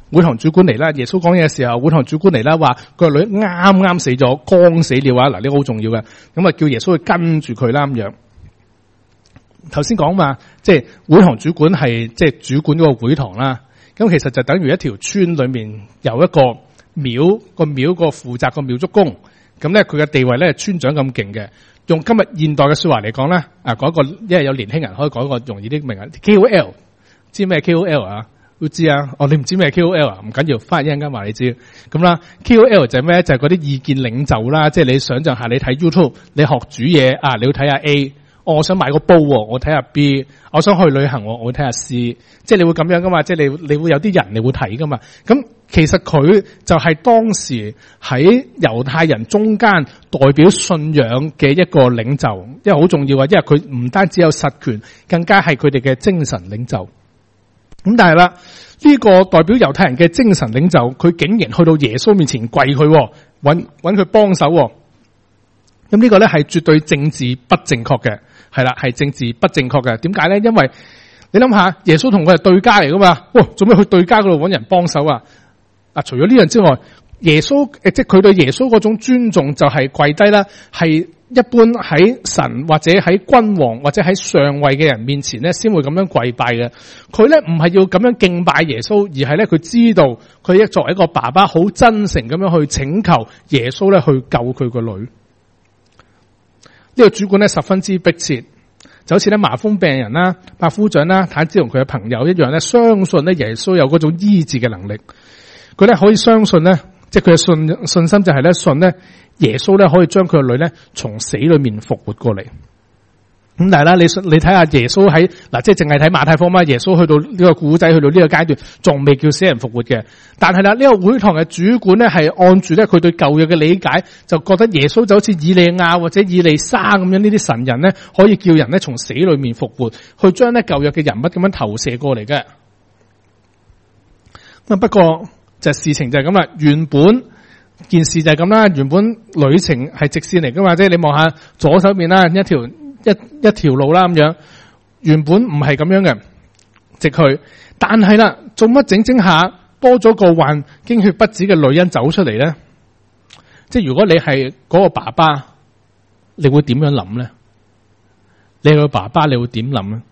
會堂主管嚟啦，耶穌講嘢嘅時候，會堂主管嚟啦，話佢個女啱啱死咗，剛死了啊！嗱，呢個好重要嘅，咁啊叫耶穌去跟住佢啦咁樣。頭先講嘛，即係會堂主管係即係主管嗰個會堂啦。咁其實就等於一條村裏面有一個廟，個廟個負責個廟祝公，咁咧佢嘅地位咧係村長咁勁嘅。用今日現代嘅說話嚟講咧，啊講一個，因為有年輕人可以講一個容易啲明啊 ，K O L 知咩 K O L 啊？都知啊。哦，你唔知咩 K O L 啊？唔緊要，翻嚟一陣間話你知。咁啦 ，K O L 就係咩？就係嗰啲意見領袖啦。即係你想象下，你睇 YouTube，你學煮嘢啊，你要睇下 A。哦、我想買個煲，我睇下 B。我想去旅行，我會睇下 C。即係你會咁樣噶嘛？即係你你會有啲人你會睇噶嘛？咁其實佢就係當時喺猶太人中間代表信仰嘅一個領袖，因為好重要啊！因為佢唔單止有實權，更加係佢哋嘅精神領袖。咁但係啦，呢、這個代表猶太人嘅精神領袖，佢竟然去到耶穌面前跪佢，揾揾佢幫手。咁呢個咧係絕對政治不正確嘅。係啦，係政治不正確嘅。點解咧？因為你諗下，耶穌同佢係對家嚟噶嘛？哇，做咩去對家嗰度揾人幫手啊？啊，除咗呢樣之外，耶穌誒，即係佢對耶穌嗰種尊重就係跪低啦，係一般喺神或者喺君王或者喺上位嘅人面前咧，先會咁樣跪拜嘅。佢咧唔係要咁樣敬拜耶穌，而係咧佢知道佢一作為一個爸爸，好真誠咁樣去請求耶穌咧去救佢個女。呢個主管咧十分之迫切，就好似咧麻風病人啦、百夫長啦、癱子同佢嘅朋友一樣咧，相信咧耶穌有嗰種醫治嘅能力。佢咧可以相信咧，即係佢嘅信信心就係咧信咧耶穌咧可以將佢嘅女咧從死裏面復活過嚟。咁但係啦，你你睇下耶穌喺嗱，即係淨係睇馬太福音嘛，耶穌去到呢個古仔，去到呢個階段，仲未叫死人復活嘅。但係啦，呢個會堂嘅主管咧係按住咧佢對舊約嘅理解，就覺得耶穌就好似以利亞或者以利沙咁樣呢啲神人咧，可以叫人咧從死裏面復活，去將咧舊約嘅人物咁樣投射過嚟嘅。咁不過就事情就係咁啦，原本件事就係咁啦，原本旅程係直線嚟噶嘛，即係你望下左手邊啦，一條。一一條路啦咁樣，原本唔係咁樣嘅，直去。但係啦，做乜整整下多咗個患經血不止嘅女人走出嚟咧？即係如果你係嗰個爸爸，你會點樣諗咧？你係個爸爸，你會點諗咧？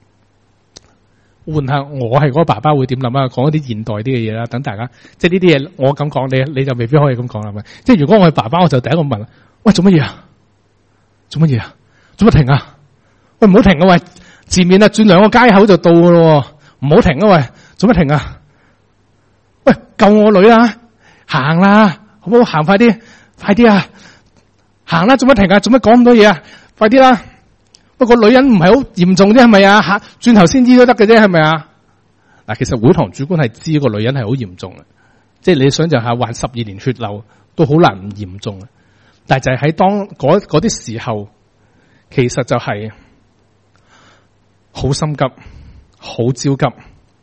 換下我係嗰個爸爸會點諗啊？講一啲現代啲嘅嘢啦，等大家即係呢啲嘢我咁講，你你就未必可以咁講啦。咪即係如果我係爸爸，我就第一個問：喂，做乜嘢啊？做乜嘢啊？做乜停啊？喂，唔好停啊！喂，前面啊轉兩個街口就到噶咯，唔好停啊！喂，做乜停啊？喂，救我女啊！行啦，好唔好？行快啲，快啲啊！行啦，做乜停啊？做乜講咁多嘢啊？快啲啦！不過女人唔係好嚴重啫，係咪啊？吓，轉頭先醫都得嘅啫，係咪啊？嗱，其實會堂主管係知個女人係好嚴重嘅，即係你想象下患十二年血漏都好難唔嚴重嘅，但係就係喺當嗰嗰啲時候。其實就係好心急，好焦急。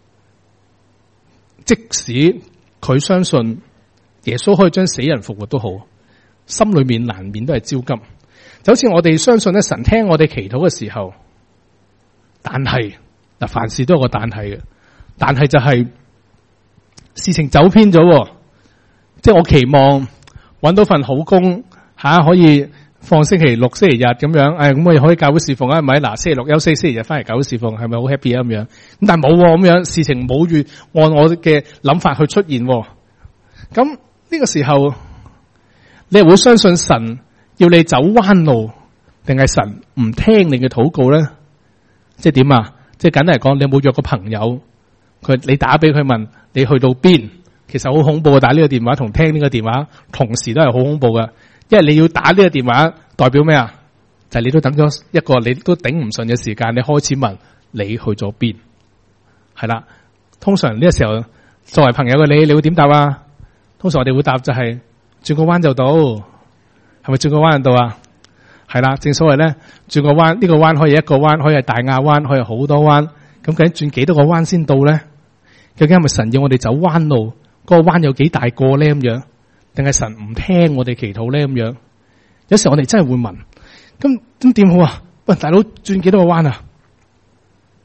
即使佢相信耶穌可以將死人復活都好，心裏面難免都係焦急。就好似我哋相信咧，神聽我哋祈禱嘅時候，但係嗱，凡事都有個但係嘅，但係就係事情走偏咗。即係我期望搵到份好工吓，可以。放星期六、星期日咁樣，誒，咁我又可以教會侍奉啊？係咪？嗱，星期六休息，星期日翻嚟教會侍奉，係咪好 happy 啊？咁樣，咁但係冇咁樣，事情冇越按我嘅諗法去出現。咁呢個時候，你係會相信神要你走彎路，定係神唔聽你嘅禱告咧？即係點啊？即係簡單嚟講，你有冇約個朋友？佢你打俾佢問你去到邊？其實好恐怖啊！打呢個電話同聽呢個電話，同時都係好恐怖噶。因為你要打呢個電話，代表咩啊？就係、是、你都等咗一個你都頂唔順嘅時間，你開始問你去咗邊？係啦，通常呢個時候作為朋友嘅你，你會點答啊？通常我哋會答就係、是、轉個彎就到，係咪轉個彎就到啊？係啦，正所謂咧，轉個彎呢、這個彎可以一個彎，可以係大亞灣，可以好多彎。咁究竟轉幾多個彎先到咧？究竟係咪神要我哋走彎路？嗰、那個彎有幾大個咧？咁樣？定係神唔聽我哋祈禱咧？咁樣，有時候我哋真係會問，咁咁點好啊？喂，大佬轉幾多個彎啊？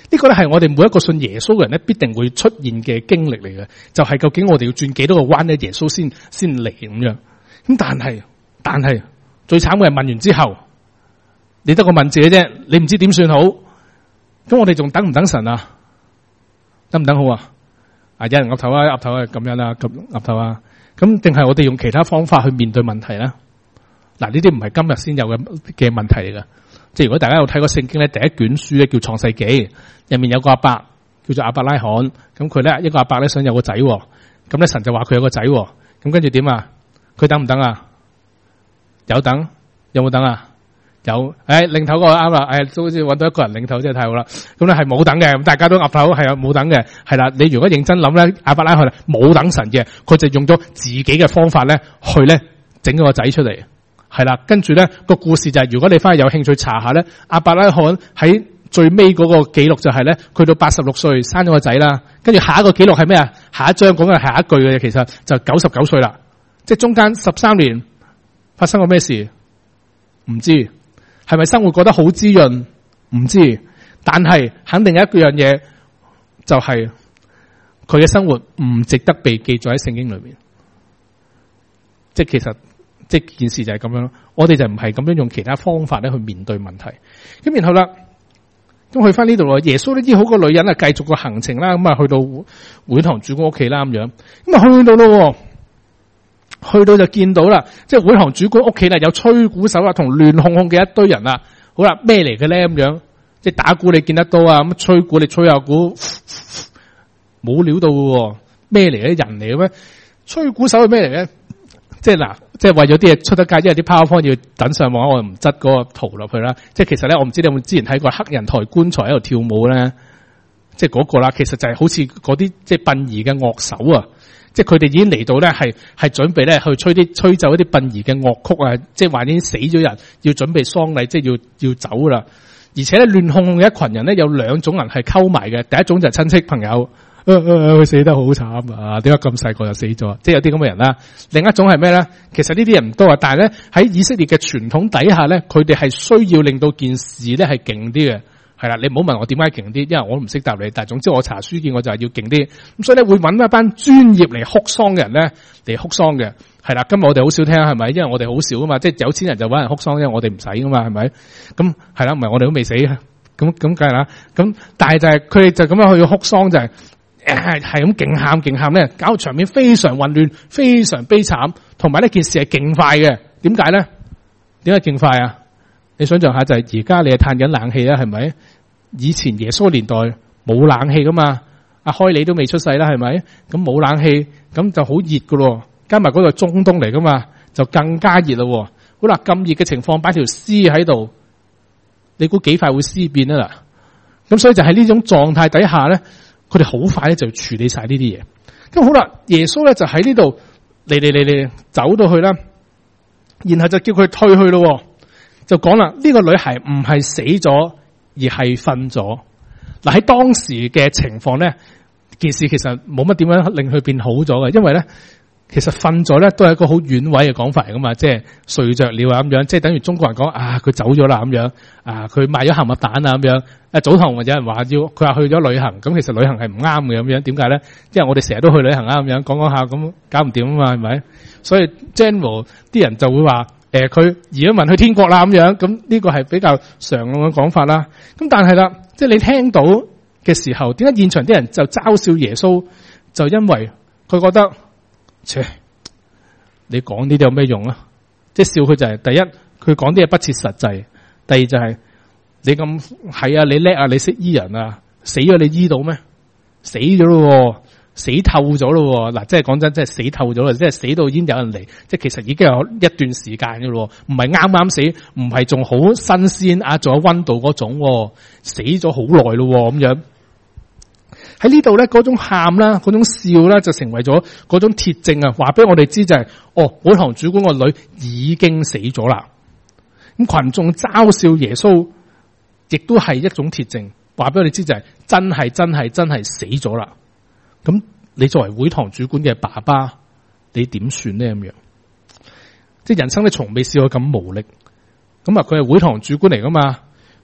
呢個咧係我哋每一個信耶穌嘅人咧必定會出現嘅經歷嚟嘅，就係究竟我哋要轉幾多個彎咧，耶穌先先嚟咁樣。咁但係但係最慘嘅係問完之後，你得個問字嘅啫，你唔知點算好。咁我哋仲等唔等神啊？等唔等好啊？啊，有人岌頭啊，岌頭啊，咁樣啦，咁岌頭啊。咁定係我哋用其他方法去面對問題咧？嗱，呢啲唔係今日先有嘅嘅問題嚟噶。即係如果大家有睇過聖經咧，第一卷書咧叫創世紀，入面有個阿伯叫做亞伯拉罕，咁佢咧一個阿伯咧想有個仔，咁咧神就話佢有個仔，咁跟住點啊？佢等唔等啊？有等，有冇等啊？有，誒、哎，領頭個啱啦，誒、哎，都好似搵到一個人領頭真係太好啦。咁咧係冇等嘅，咁大家都岌頭，係啊冇等嘅，係啦。你如果認真諗咧，亞伯拉罕冇等神嘅，佢就用咗自己嘅方法咧去咧整個仔出嚟。係啦，跟住咧個故事就係、是，如果你翻去有興趣查下咧，亞伯拉罕喺最尾嗰個記錄就係咧，佢到八十六歲生咗個仔啦，跟住下一個記錄係咩啊？下一章講嘅係下一句嘅，其實就九十九歲啦，即係中間十三年發生過咩事？唔知，係咪生活過得好滋潤？唔知，但係肯定有一樣嘢，就係佢嘅生活唔值得被記載喺聖經裏面，即係其實。即件事就係咁樣咯，我哋就唔係咁樣用其他方法咧去面對問題。咁然後啦，咁去翻呢度咯，耶穌呢醫好個女人啊，繼續個行程啦，咁啊去到會堂主管屋企啦咁樣，咁啊去到咯，去到就見到啦，即係會堂主管屋企啦，有吹鼓手啊，同亂哄哄嘅一堆人啦。好啦，咩嚟嘅咧咁樣？即係打鼓你見得到啊，咁吹鼓你吹下鼓，冇料到嘅，咩嚟嘅？人嚟嘅咩？吹鼓手係咩嚟嘅？即係嗱，即係為咗啲嘢出得街，因為啲 PowerPoint 要等上網，我唔執嗰個圖落去啦。即係其實咧，我唔知你有冇之前睇過黑人抬棺材喺度跳舞咧，即係嗰個啦。其實就係好似嗰啲即係殯儀嘅樂手啊，即係佢哋已經嚟到咧，係係準備咧去吹啲吹奏一啲殯儀嘅樂曲啊，即係話已經死咗人，要準備喪禮，即係要要走啦。而且咧亂哄哄嘅一群人咧，有兩種人係溝埋嘅，第一種就係親戚朋友。佢、啊、死得好慘啊！點解咁細個就死咗？即係有啲咁嘅人啦。另一種係咩咧？其實呢啲人唔多啊，但係咧喺以色列嘅傳統底下咧，佢哋係需要令到件事咧係勁啲嘅。係啦，你唔好問我點解勁啲，因為我都唔識答你。但係總之我查書見我就係要勁啲。咁所以咧會揾一班專業嚟哭喪嘅人咧嚟哭喪嘅。係啦，今日我哋好少聽係咪？因為我哋好少啊嘛，即係有錢人就揾人哭喪，因為我哋唔使噶嘛，係咪？咁係啦，唔係我哋都未死嘅。咁咁梗係啦。咁但係就係佢哋就咁樣去哭喪就係、是。係係咁勁喊勁喊咧，搞到場面非常混亂，非常悲慘，同埋呢件事係勁快嘅。點解咧？點解勁快啊？你想象下就係而家你係嘆緊冷氣啦，係咪？以前耶穌年代冇冷氣噶嘛，阿開你都未出世啦，係咪？咁冇冷氣，咁就好熱噶咯。加埋嗰個中東嚟噶嘛，就更加熱咯。好啦，咁熱嘅情況，擺條屍喺度，你估幾快會屍變啊啦？咁所以就喺呢種狀態底下咧。佢哋好快咧就處理晒呢啲嘢，咁好啦，耶穌咧就喺呢度嚟嚟嚟嚟走到去啦，然後就叫佢退去咯，就講啦，呢個女孩唔係死咗而係瞓咗。嗱，喺當時嘅情況咧，件事其實冇乜點樣令佢變好咗嘅，因為咧其實瞓咗咧都係一個好軟位嘅講法嚟噶嘛，即係睡着了啊咁樣，即係等於中國人講啊佢走咗啦咁樣，啊佢賣咗鹹鴨蛋啊咁樣。誒，早堂有人話要佢話去咗旅行，咁其實旅行係唔啱嘅咁樣，點解咧？因為我哋成日都去旅行啊咁樣，講講下咁搞唔掂啊嘛，係咪？所以 general 啲人就會話誒，佢移咗民去天國啦咁樣，咁呢個係比較常用嘅講法啦。咁但係啦，即係你聽到嘅時候，點解現場啲人就嘲笑耶穌？就因為佢覺得，切，你講呢啲有咩用啊？即係笑佢就係、是、第一，佢講啲嘢不切實際；第二就係、是。你咁係啊，你叻啊，你識醫人啊，死咗你醫到咩？死咗咯，死透咗咯。嗱，即係講真，即係死透咗啦，即係死到已經有人嚟，即係其實已經有一段時間嘅咯，唔係啱啱死，唔係仲好新鮮啊，仲有溫度嗰種，死咗好耐咯咁樣。喺呢度咧，嗰種喊啦，嗰種笑啦，就成為咗嗰種鐵證啊，話俾我哋知就係、是，哦，會堂主管個女已經死咗啦。咁群眾嘲笑耶穌。亦都係一種鐵證，話俾我哋知就係真係真係真係死咗啦。咁你作為會堂主管嘅爸爸，你點算呢？咁樣，即係人生咧從未試過咁無力。咁啊，佢係會堂主管嚟噶嘛？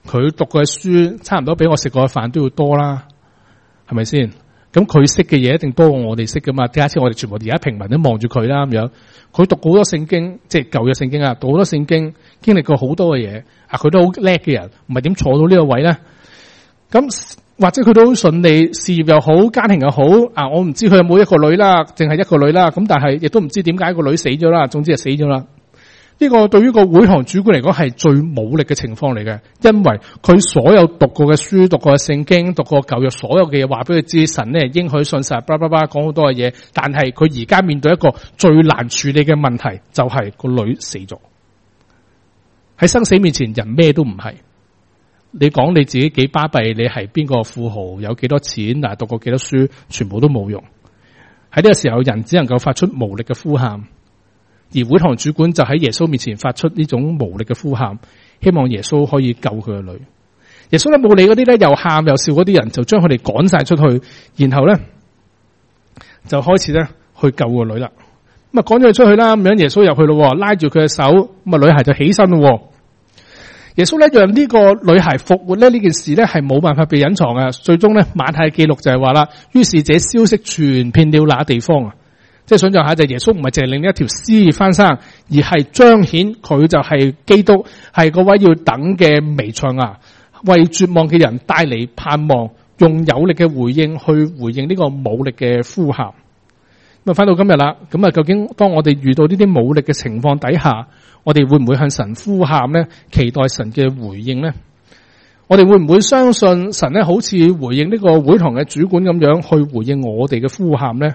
佢讀過嘅書差唔多比我食過嘅飯都要多啦，係咪先？咁佢識嘅嘢一定多過我哋識噶嘛？第一次我哋全部而家平民都望住佢啦咁樣。佢讀好多聖經，即係舊約聖經啊，讀好多聖經，經歷過好多嘅嘢啊，佢都好叻嘅人，唔係點坐到呢個位咧？咁或者佢都好順利，事業又好，家庭又好啊。我唔知佢有冇一個女啦，淨係一個女啦。咁但係亦都唔知點解個女死咗啦。總之係死咗啦。呢個對於個會堂主管嚟講係最冇力嘅情況嚟嘅，因為佢所有讀過嘅書、讀過嘅聖經、讀過舊約所有嘅嘢，話俾佢知神咧應許信實，叭叭叭講好多嘅嘢。但係佢而家面對一個最難處理嘅問題，就係個女死咗。喺生死面前，人咩都唔係。你講你自己幾巴閉，你係邊個富豪，有幾多錢，嗱讀過幾多書，全部都冇用。喺呢個時候，人只能夠發出無力嘅呼喊。而會堂主管就喺耶穌面前發出呢種無力嘅呼喊，希望耶穌可以救佢個女。耶穌咧冇理嗰啲咧又喊又笑嗰啲人，就將佢哋趕晒出去，然後咧就開始咧去救個女啦。咁啊趕咗佢出去啦，咁樣耶穌入去咯，拉住佢嘅手，咁啊女孩就起身咯。耶穌咧讓呢個女孩復活咧呢件事咧係冇辦法被隱藏嘅。最終咧馬太記錄就係話啦，於是這消息傳遍了那地方啊。即係想象下，就耶穌唔係淨係令一條屍翻生，而係彰顯佢就係基督，係嗰位要等嘅彌賽亞，為絕望嘅人帶嚟盼望，用有力嘅回應去回應呢個冇力嘅呼喊。咁啊，翻到今日啦，咁啊，究竟當我哋遇到呢啲冇力嘅情況底下，我哋會唔會向神呼喊呢？期待神嘅回應呢？我哋會唔會相信神咧，好似回應呢個會堂嘅主管咁樣去回應我哋嘅呼喊呢？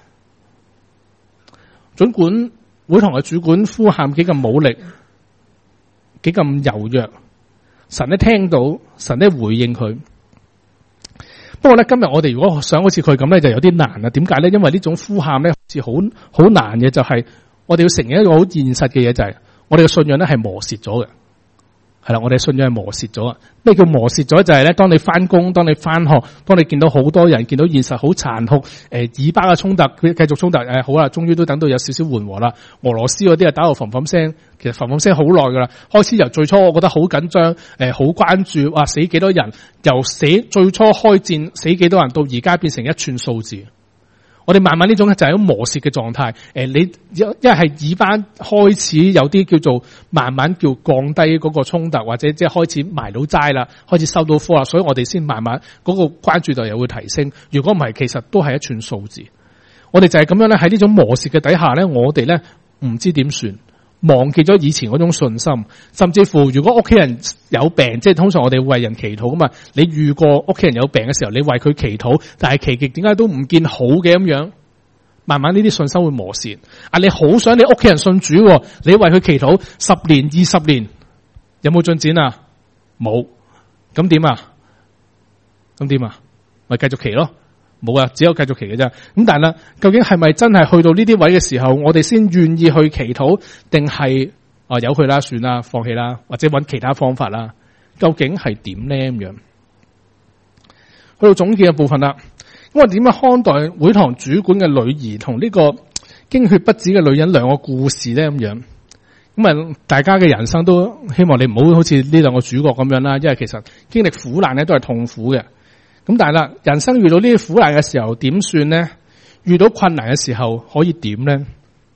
儘管會堂嘅主管呼喊幾咁冇力，幾咁柔弱，神咧聽到，神咧回應佢。不過咧，今日我哋如果想好似佢咁咧，就有啲難啦。點解咧？因為呢種呼喊咧，好似好好難嘅，就係我哋要承認一個好現實嘅嘢，就係我哋嘅信仰咧係磨蝕咗嘅。係啦，我哋信仰係磨蝕咗啊！咩叫磨蝕咗？就係咧，當你翻工，當你翻學，當你見到好多人，見到現實好殘酷，誒、呃，以巴嘅衝突，佢繼續衝突，誒、呃，好啦，終於都等到有少少緩和啦。俄羅斯嗰啲啊，打到嘭嘭聲，其實嘭嘭聲好耐噶啦。開始由最初我覺得好緊張，誒、呃，好關注，哇，死幾多人？由死最初開戰死幾多人，到而家變成一串數字。我哋慢慢呢種就係一種磨蝕嘅狀態。誒，你一一係以班開始有啲叫做慢慢叫降低嗰個衝突，或者即係開始埋到齋啦，開始收到科啦，所以我哋先慢慢嗰個關注度又會提升。如果唔係，其實都係一串數字。我哋就係咁樣咧，喺呢種磨蝕嘅底下咧，我哋咧唔知點算。忘記咗以前嗰種信心，甚至乎如果屋企人有病，即係通常我哋為人祈禱噶嘛。你遇過屋企人有病嘅時候，你為佢祈禱，但係祈極點解都唔見好嘅咁樣，慢慢呢啲信心會磨蝕。啊，你好想你屋企人信主，你為佢祈禱十年、二十年，有冇進展啊？冇，咁點啊？咁點啊？咪繼續祈咯。冇啊，只有繼續祈嘅啫。咁但係啦，究竟係咪真係去到呢啲位嘅時候，我哋先願意去祈禱，定係啊由佢啦，算啦，放棄啦，或者揾其他方法啦？究竟係點咧？咁樣去到總結嘅部分啦。咁我點樣看待會堂主管嘅女兒同呢個經血不止嘅女人兩個故事咧？咁樣咁啊，大家嘅人生都希望你唔好好似呢兩個主角咁樣啦，因為其實經歷苦難咧都係痛苦嘅。咁但係啦，人生遇到呢啲苦難嘅時候點算呢？遇到困難嘅時候可以點呢？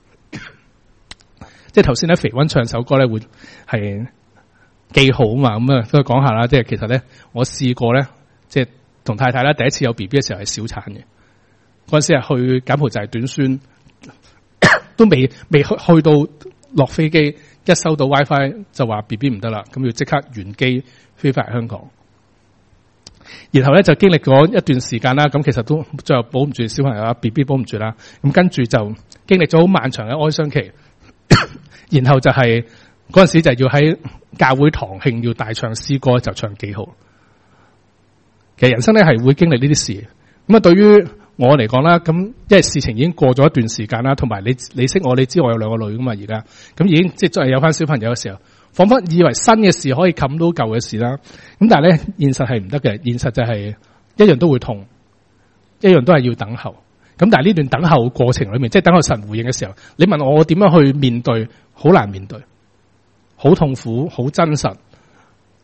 即係頭先咧，肥溫唱首歌咧會係記號啊嘛，咁啊都講下啦。即係其實咧，我試過咧，即係同太太咧第一次有 B B 嘅時候係小產嘅。嗰陣時係去柬埔寨短宣，都未未去去到落飛機，一收到 WiFi 就話 B B 唔得啦，咁要即刻原機飛翻嚟香港。然後咧就經歷咗一段時間啦，咁其實都最後保唔住小朋友啦 B B 保唔住啦，咁跟住就經歷咗好漫長嘅哀傷期，然後就係嗰陣時就要喺教會堂慶要大唱詩歌，就唱記號。其實人生咧係會經歷呢啲事，咁啊對於我嚟講啦，咁因為事情已經過咗一段時間啦，同埋你你識我，你知我有兩個女噶嘛，而家咁已經即係有翻小朋友嘅時候。彷彿以為新嘅事可以冚到舊嘅事啦，咁但係咧現實係唔得嘅，現實就係一樣都會痛，一樣都係要等候。咁但係呢段等候過程裏面，即係等候神回應嘅時候，你問我我點樣去面對，好難面對，好痛苦，好真實，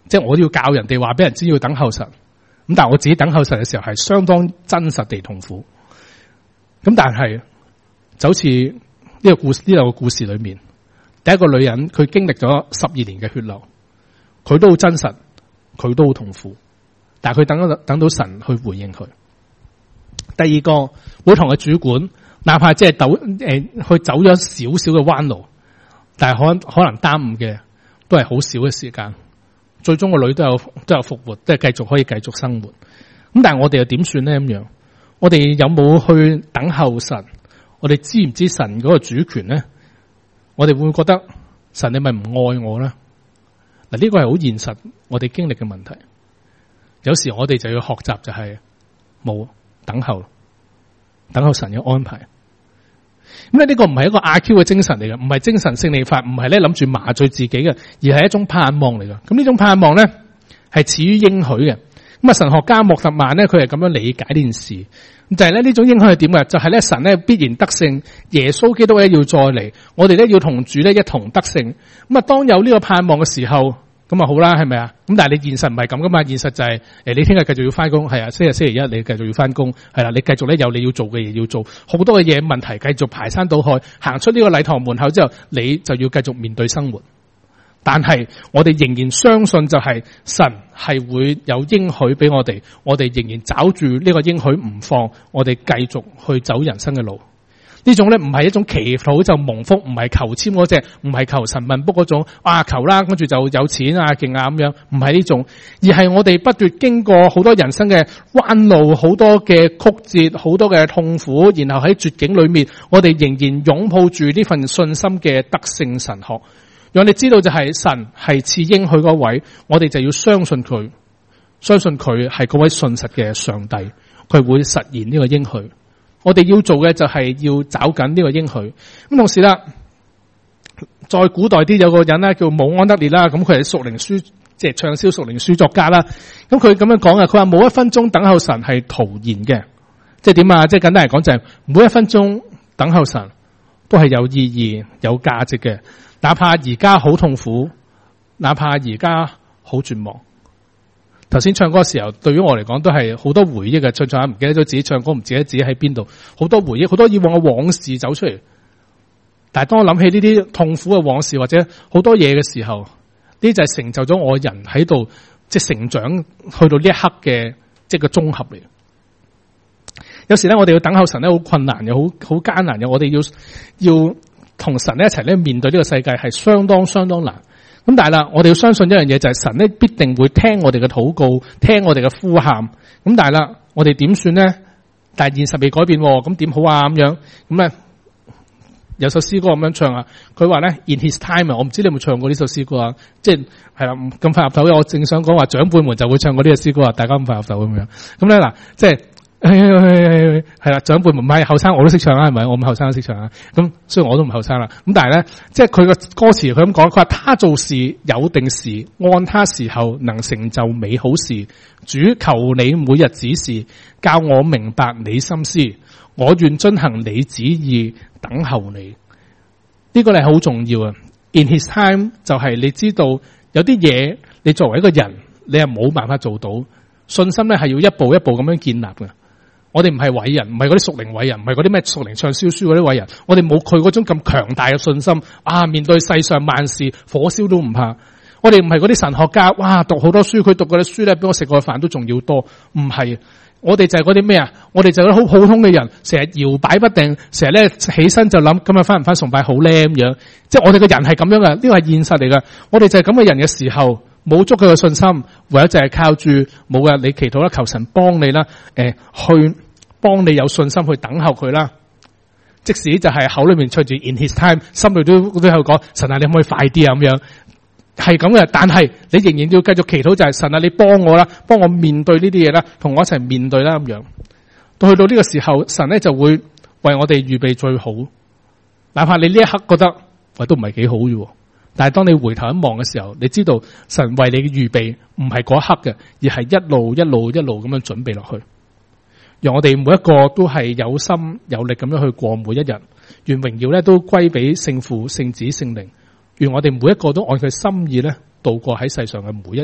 即係我要教人哋話俾人知要等候神。咁但係我自己等候神嘅時候係相當真實地痛苦。咁但係就好似呢個故事呢兩個故事裏面，第一個女人佢經歷咗十二年嘅血流，佢都好真實，佢都好痛苦，但係佢等到等到神去回應佢。第二個會堂嘅主管，哪怕即係走誒去走咗少少嘅彎路，但係可能可能耽誤嘅都係好少嘅時間。最終個女都有都有復活，都係繼續可以繼續生活。咁但係我哋又點算咧？咁樣我哋有冇去等候神？我哋知唔知神嗰個主權咧？我哋會唔會覺得神你咪唔愛我咧？嗱，呢個係好現實，我哋經歷嘅問題。有時我哋就要學習，就係冇等候，等候神嘅安排。咁咧呢個唔係一個阿 Q 嘅精神嚟嘅，唔係精神勝利法，唔係咧諗住麻醉自己嘅，而係一種盼望嚟嘅。咁呢種盼望咧係始於應許嘅。咁啊，神學家莫特曼咧，佢係咁樣理解呢件事。咁就係咧呢種應許係點嘅？就係咧神咧必然得勝，耶穌基督咧要再嚟，我哋咧要同主咧一同得勝。咁啊，當有呢個盼望嘅時候，咁啊好啦，係咪啊？咁但係你現實唔係咁噶嘛？現實就係、是、誒，你聽日繼續要翻工，係啊，星期星期一你繼續要翻工，係啦，你繼續咧有你要做嘅嘢要做，好多嘅嘢問題繼續排山倒海，行出呢個禮堂門口之後，你就要繼續面對生活。但係我哋仍然相信就係神係會有應許俾我哋，我哋仍然找住呢個應許唔放，我哋繼續去走人生嘅路。呢種咧唔係一種祈禱就蒙福，唔係求籤嗰隻，唔係求神問卜嗰種啊求啦，跟住就有錢啊勁啊咁樣，唔係呢種，而係我哋不斷經過好多人生嘅彎路，好多嘅曲折，好多嘅痛苦，然後喺絕境裏面，我哋仍然擁抱住呢份信心嘅得勝神學。讓你知道就係神係賜應許嗰位，我哋就要相信佢，相信佢係嗰位信實嘅上帝，佢會實現呢個應許。我哋要做嘅就係要找緊呢個應許。咁同時啦，再古代啲有個人咧叫姆安德烈啦，咁佢係屬靈書即係暢銷屬靈書作家啦。咁佢咁樣講啊，佢話冇一分鐘等候神係徒然嘅，即係點啊？即係簡單嚟講就係每一分鐘等候神都係有意義、有價值嘅。哪怕而家好痛苦，哪怕而家好絕望。頭先唱歌嘅時候，對於我嚟講都係好多回憶嘅。唱唱下唔記得咗自己唱歌，唔記得自己喺邊度，好多回憶，好多以往嘅往事走出嚟。但係當我諗起呢啲痛苦嘅往事或者好多嘢嘅時候，呢就係成就咗我人喺度即係成長去到呢一刻嘅即係個綜合嚟。有時咧，我哋要等候神咧，好困難嘅，好好艱難嘅。我哋要要。同神咧一齊咧面對呢個世界係相當相當難。咁但係啦，我哋要相信一樣嘢就係神咧必定會聽我哋嘅禱告，聽我哋嘅呼喊。咁但係啦，我哋點算咧？但係現實未改變，咁點好啊？咁樣咁咧有首詩歌咁樣唱啊。佢話咧 In His time 啊，我唔知你有冇唱過呢首詩歌啊？即係係啦，咁快入頭。我正想講話長輩們就會唱過呢個詩歌啊。大家咁快入頭咁樣。咁咧嗱，即係。係係係啦，長輩唔係後生，我都識唱啊，係咪？我咁後生都識唱啊。咁雖然我都唔後生啦，咁但係咧，即係佢個歌詞佢咁講，佢話他做事有定時，按他時候能成就美好事。主求你每日指示，教我明白你心思，我願遵行你旨意，等候你。呢、這個係好重要啊。In His time 就係你知道有啲嘢，你作為一個人，你係冇辦法做到。信心咧係要一步一步咁樣建立嘅。我哋唔係偉人，唔係嗰啲屬靈偉人，唔係嗰啲咩屬靈暢銷書嗰啲偉人。我哋冇佢嗰種咁強大嘅信心啊！面對世上萬事，火燒都唔怕。我哋唔係嗰啲神學家，哇！讀好多書，佢讀嗰啲書咧，比我食過嘅飯都仲要多。唔係，我哋就係嗰啲咩啊？我哋就係嗰啲好普通嘅人，成日搖擺不定，成日咧起身就諗今日翻唔翻崇拜好咧咁樣。即係我哋嘅人係咁樣嘅，呢個係現實嚟噶。我哋就係咁嘅人嘅時候，冇足佢嘅信心，唯有就係靠住冇嘅你祈禱啦，求神幫你啦，誒去。幫你有信心去等候佢啦，即使就係口裏面吹住 In His time， 心裏都都喺度講神啊，你可唔可以快啲啊咁樣，係咁嘅。但係你仍然要繼續祈禱，就係神啊，你幫我啦，幫我面對呢啲嘢啦，同我一齊面對啦咁樣。到去到呢個時候，神咧就會為我哋預備最好，哪怕你呢一刻覺得喂都唔係幾好啫，但係當你回頭一望嘅時候，你知道神為你嘅預備唔係嗰一刻嘅，而係一路一路一路咁樣準備落去。讓我哋每一個都係有心有力咁樣去過每一日，願榮耀咧都歸俾聖父、聖子、聖靈。願我哋每一個都按佢心意咧度過喺世上嘅每一日，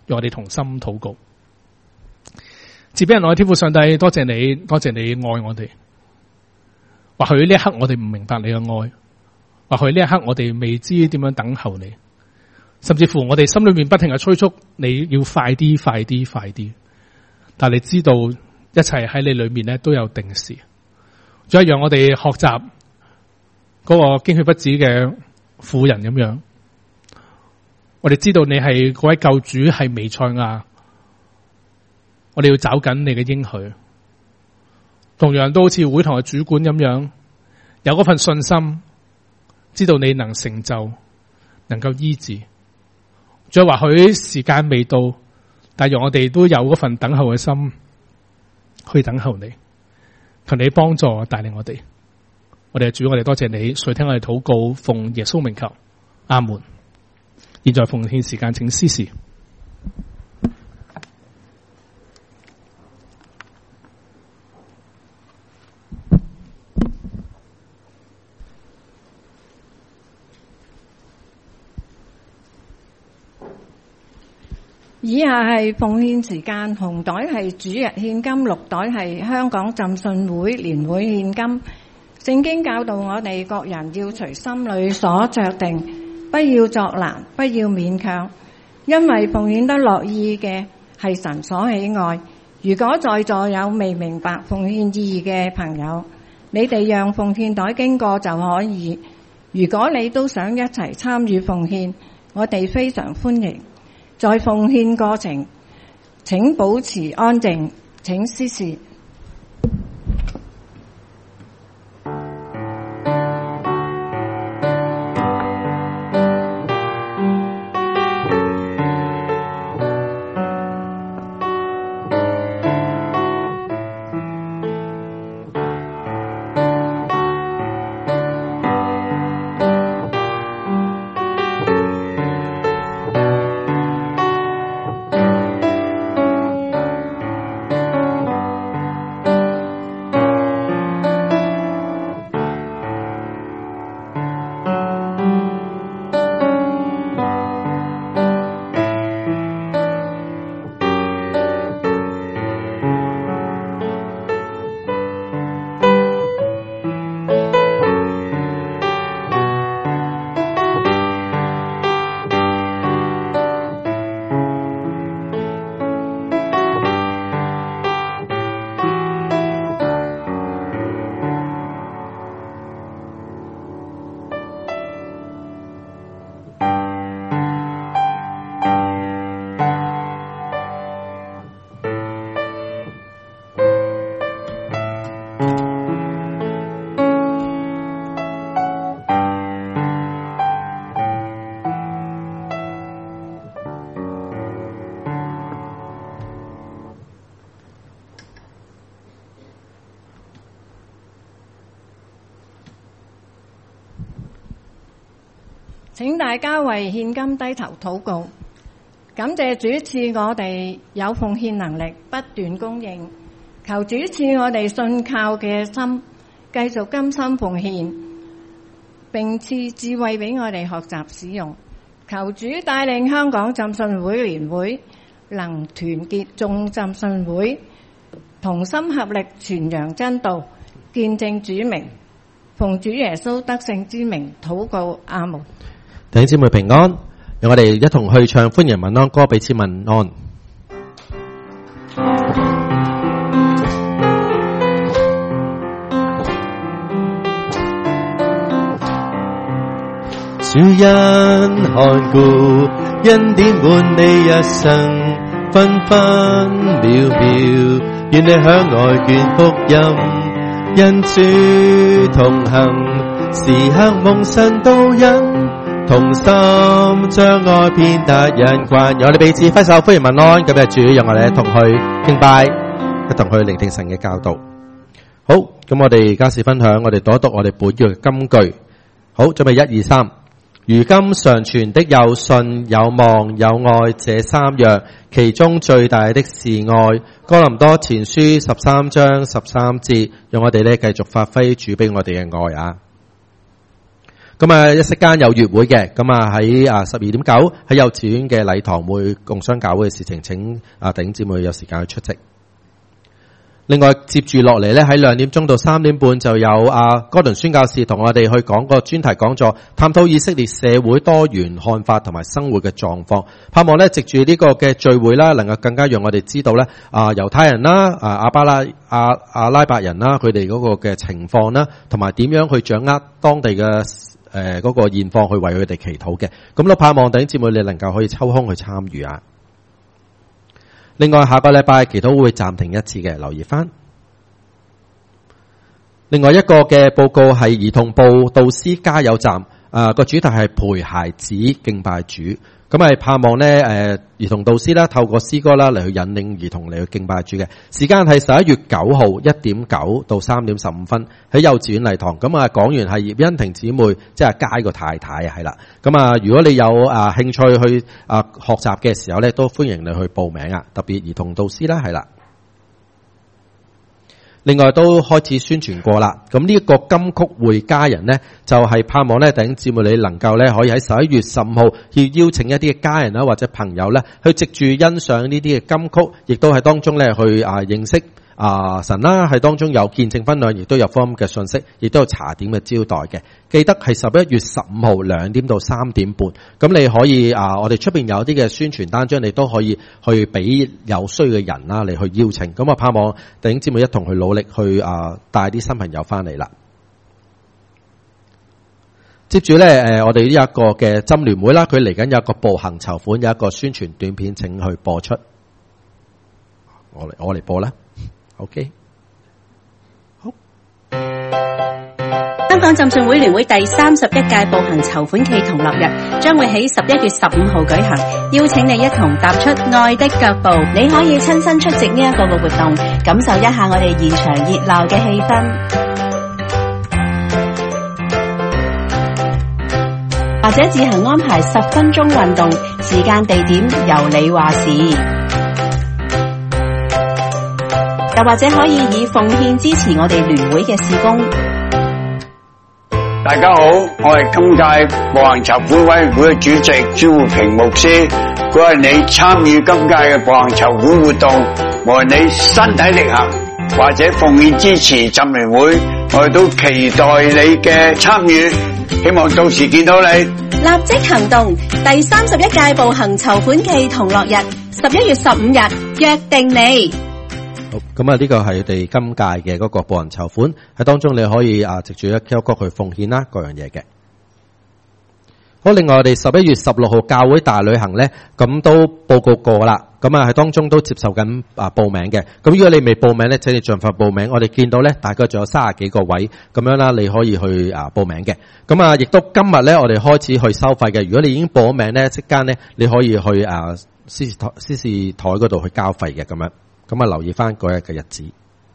讓我哋同心禱告。賜俾人愛嘅天父上帝，多謝你，多謝你愛我哋。或許呢一刻我哋唔明白你嘅愛，或許呢一刻我哋未知點樣等候你，甚至乎我哋心裏面不停嘅催促你要快啲、快啲、快啲。但係你知道一切喺你裏面咧都有定時，再讓我哋學習嗰個經血不止嘅婦人咁樣，我哋知道你係嗰位救主係彌賽亞，我哋要找緊你嘅應許。同樣都好似會堂嘅主管咁樣，有嗰份信心，知道你能成就，能夠醫治。再或許時間未到，但讓我哋都有嗰份等候嘅心去等候你，求你幫助帶領我哋。我哋嘅主，我哋多謝你，垂聽我哋禱告，奉耶穌名求，阿門。現在奉獻時間，請司事。
以下係奉獻時間，紅袋係主日獻金，綠袋係香港浸信會年會獻金。聖經教導我哋各人要隨心裏所酌定，不要作難，不要勉強，因為奉獻得樂意嘅係神所喜愛。如果在座有未明白奉獻意義嘅朋友，你哋讓奉獻袋經過就可以。如果你都想一齊參與奉獻，我哋非常歡迎。在奉獻過程，請保持安靜，請司事。請大家為獻金低頭禱告，感謝主賜我哋有奉獻能力，不斷供應。求主賜我哋信靠嘅心，繼續甘心奉獻，並賜智慧俾我哋學習使用。求主帶領香港浸信會聯會，能團結眾浸信會，同心合力傳揚真道，見證主名。奉主耶穌得勝之名禱告，阿門。
弟兄姊妹平安，讓我哋一同去唱歡迎問安歌，彼此問安。主恩看顧，恩典滿你一生，分分秒秒，願你向外傳福音，因主同行，時刻蒙神導引。同心將愛遍達人群，讓我哋彼此揮手歡迎問安。今日主讓我哋一同去敬拜，一同去聆聽神嘅教導。好，咁我哋家事分享，我哋讀一讀我哋本月嘅金句。好，準備一二三。如今常存的有信、有望、有愛這三樣，其中最大的是愛。哥林多前書十三章十三節，讓我哋咧繼續發揮主俾我哋嘅愛啊！ 咁啊，一息間有月會嘅，咁啊喺啊十二點九喺幼稚園嘅禮堂會共商教會嘅事情，請啊弟兄姊妹有時間去出席。另外接住落嚟咧，喺兩點鐘到三點半就有啊哥倫宣教士同我哋去講個專題講座，探討以色列社會多元看法同埋生活嘅狀況。盼望咧藉住呢個嘅聚會啦，能夠更加讓我哋知道咧啊猶太人啦、啊阿巴拉、阿阿拉伯人啦，佢哋嗰個嘅情況啦，同埋點樣去掌握當地嘅誒嗰個現況，去為佢哋祈禱嘅。咁都盼望弟兄姊妹你能夠可以抽空去參與啊！另外下個禮拜祈禱會暫停一次嘅，留意翻。另外一個嘅報告係兒童部導師加油站，啊個主題係陪孩子敬拜主。咁係盼望咧，誒兒童導師啦，透過詩歌啦嚟去引領兒童嚟去敬拜主嘅。時間係十一月九號一點九到三點十五分喺幼稚園禮堂。咁啊講完係葉欣婷姊妹，即係佳個太太啊，係啦。咁啊，如果你有啊興趣去啊學習嘅時候咧，都歡迎你去報名啊。特別兒童導師啦，係啦。另外都開始宣傳過啦，咁呢一個金曲會家人呢，就係、是、盼望咧弟兄姊妹你能夠咧可以喺十一月十五號要邀請一啲嘅家人啦或者朋友咧去藉住欣賞呢啲嘅金曲，亦都喺當中咧去啊認識啊神啦，喺當中有見證分享，亦都有福音嘅信息，亦都有茶點嘅招待嘅。記得係十一月十五號兩點到三點半，咁你可以啊，我哋出邊有啲嘅宣傳單張，你都可以去俾有需嘅人啦，嚟去邀請。咁啊，盼望弟兄姊妹一同去努力去啊，帶啲新朋友翻嚟啦。接住咧，誒，我哋呢一個嘅浸聯會啦，佢嚟緊有一個步行籌款，有一個宣傳短片，請去播出。我嚟，我嚟播啦。OK。
香港浸信會聯會第三十一屆步行籌款暨同樂日將會喺十一月十五號舉行，邀請你一同踏出愛的腳步。你可以親身出席呢一個嘅活動，感受一下我哋現場熱鬧嘅氣氛，或者自行安排十分鐘運動，時間地點由你話事。又或者可以以奉獻支持我哋聯會嘅事工。
大家好，我係今屆步行籌款委員會嘅主席朱護平牧師。嗰日你參與今屆嘅步行籌款活動，無論你身體力行或者奉獻支持浸聯會，我哋都期待你嘅參與，希望到時見到你。
立即行動！第三十一屆步行籌款暨同樂日，十一月十五日約定你。
好，咁啊，呢個係我哋今屆嘅嗰個步行籌款，喺當中你可以啊，藉住一曲歌去奉獻啦，各樣嘢嘅。好，另外我哋十一月十六號教會大旅行咧，咁都報告過啦，咁啊喺當中都接受緊啊報名嘅。咁如果你未報名咧，請你盡快報名。我哋見到咧，大概仲有三十幾個位，咁樣啦，你可以去啊報名嘅。咁啊，亦都今日咧，我哋開始去收費嘅。如果你已經報名咧，即間咧你可以去啊司事台司事台嗰度去交費嘅咁樣。咁啊，留意翻嗰日嘅日子。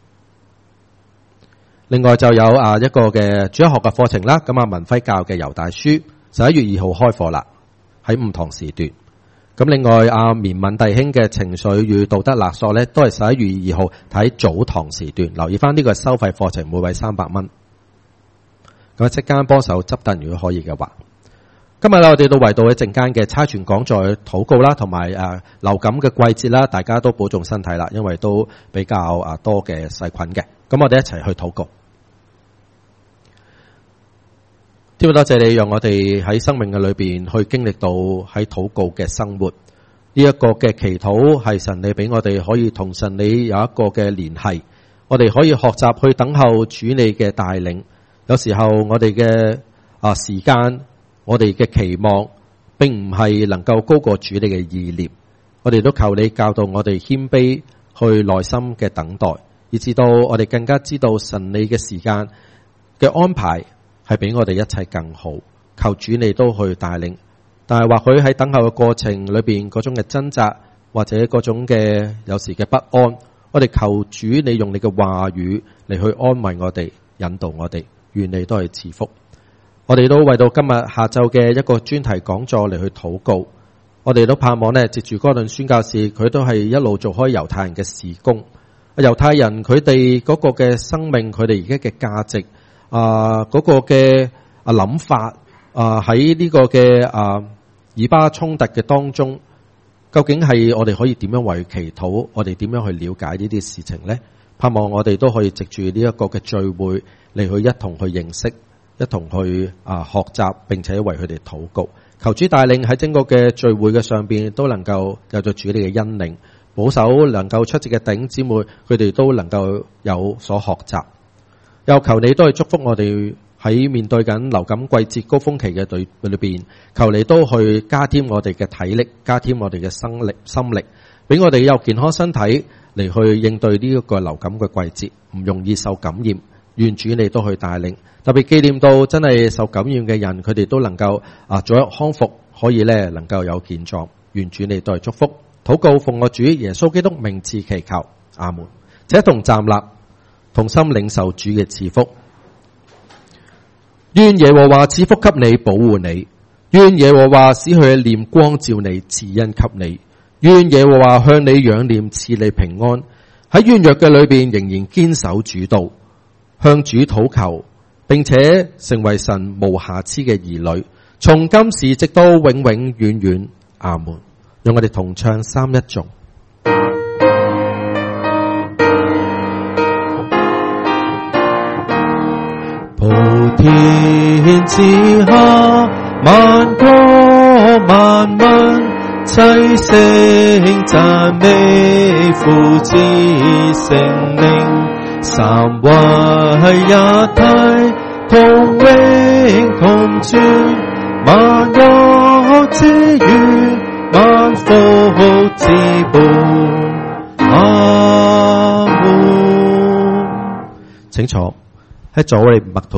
另外就有啊一個嘅主日學嘅課程啦。咁啊，文輝教嘅猶大書十一月二號開課啦，喺午堂時段。咁另外啊，綿敏弟兄嘅情緒與道德勒索咧，都係十一月二號睇早堂時段。留意翻呢個收費課程，每位三百蚊。咁啊，即間幫手執凳，如果可以嘅話。今日咧，我哋到圍到一陣間嘅差傳講座禱告啦，同埋誒流感嘅季節啦，大家都保重身體啦，因為都比較啊多嘅細菌嘅。咁我哋一齊去禱告。天父，多謝你，讓我哋喺生命嘅裏邊去經歷到喺禱告嘅生活。呢、這、一個嘅祈禱係神你俾我哋可以同神你有一個嘅聯繫，我哋可以學習去等候主你嘅帶領。有時候我哋嘅啊時間。我哋嘅期望並唔係能夠高過主你嘅意念，我哋都求你教導我哋謙卑去耐心嘅等待，以至到我哋更加知道神你嘅時間嘅安排係比我哋一切更好。求主你都去帶領，但係或許喺等候嘅過程裏邊嗰種嘅掙扎或者嗰種嘅有時嘅不安，我哋求主你用你嘅話語嚟去安慰我哋，引導我哋，願你都係賜福。我哋都為到今日下晝嘅一個專題講座嚟去禱告，我哋都盼望呢，藉住哥倫宣教士，佢都係一路做開猶太人嘅事工。猶太人佢哋嗰個嘅生命，佢哋而家嘅價值啊，嗰個嘅啊諗法， 啊喺呢個嘅啊以巴衝突嘅當中，究竟係我哋可以點樣為祈禱？我哋點樣去了解呢啲事情呢？盼望我哋都可以藉住呢一個嘅聚會嚟去一同去認識，一同去啊學習，並且為佢哋禱告。求主帶領喺整個嘅聚會嘅上邊都能夠有咗主你嘅恩領，保守能夠出席嘅弟兄姊妹，佢哋都能夠有所學習。又求你都係祝福我哋喺面對緊流感季節高峰期嘅隊裏邊，求你都去加添我哋嘅體力，加添我哋嘅生力心力，俾我哋有健康身體嚟去應對呢一個流感嘅季節，唔容易受感染。願主你都去帶領，特別紀念到真係受感染嘅人，佢哋都能夠啊早日康復，可以咧能夠有健壯。願主你都係祝福。禱告奉我主耶穌基督名字祈求，阿門。且同站立，同心領受主嘅賜福。願耶和華賜福給你，保護你；願耶和華使佢嘅臉光照你，賜恩給你；願耶和華向你仰臉，賜你平安。喺軟弱嘅裏邊，仍然堅守主道，向主禱求，並且成為神無瑕疵嘅兒女，從今時直到永永遠遠。阿門。讓我哋同唱三一頌。普天之下，萬國萬民齊聲讚美父子聖靈，三位一體，同榮同尊，萬有之源，萬福之本。阿門。請坐。喺座位默禱。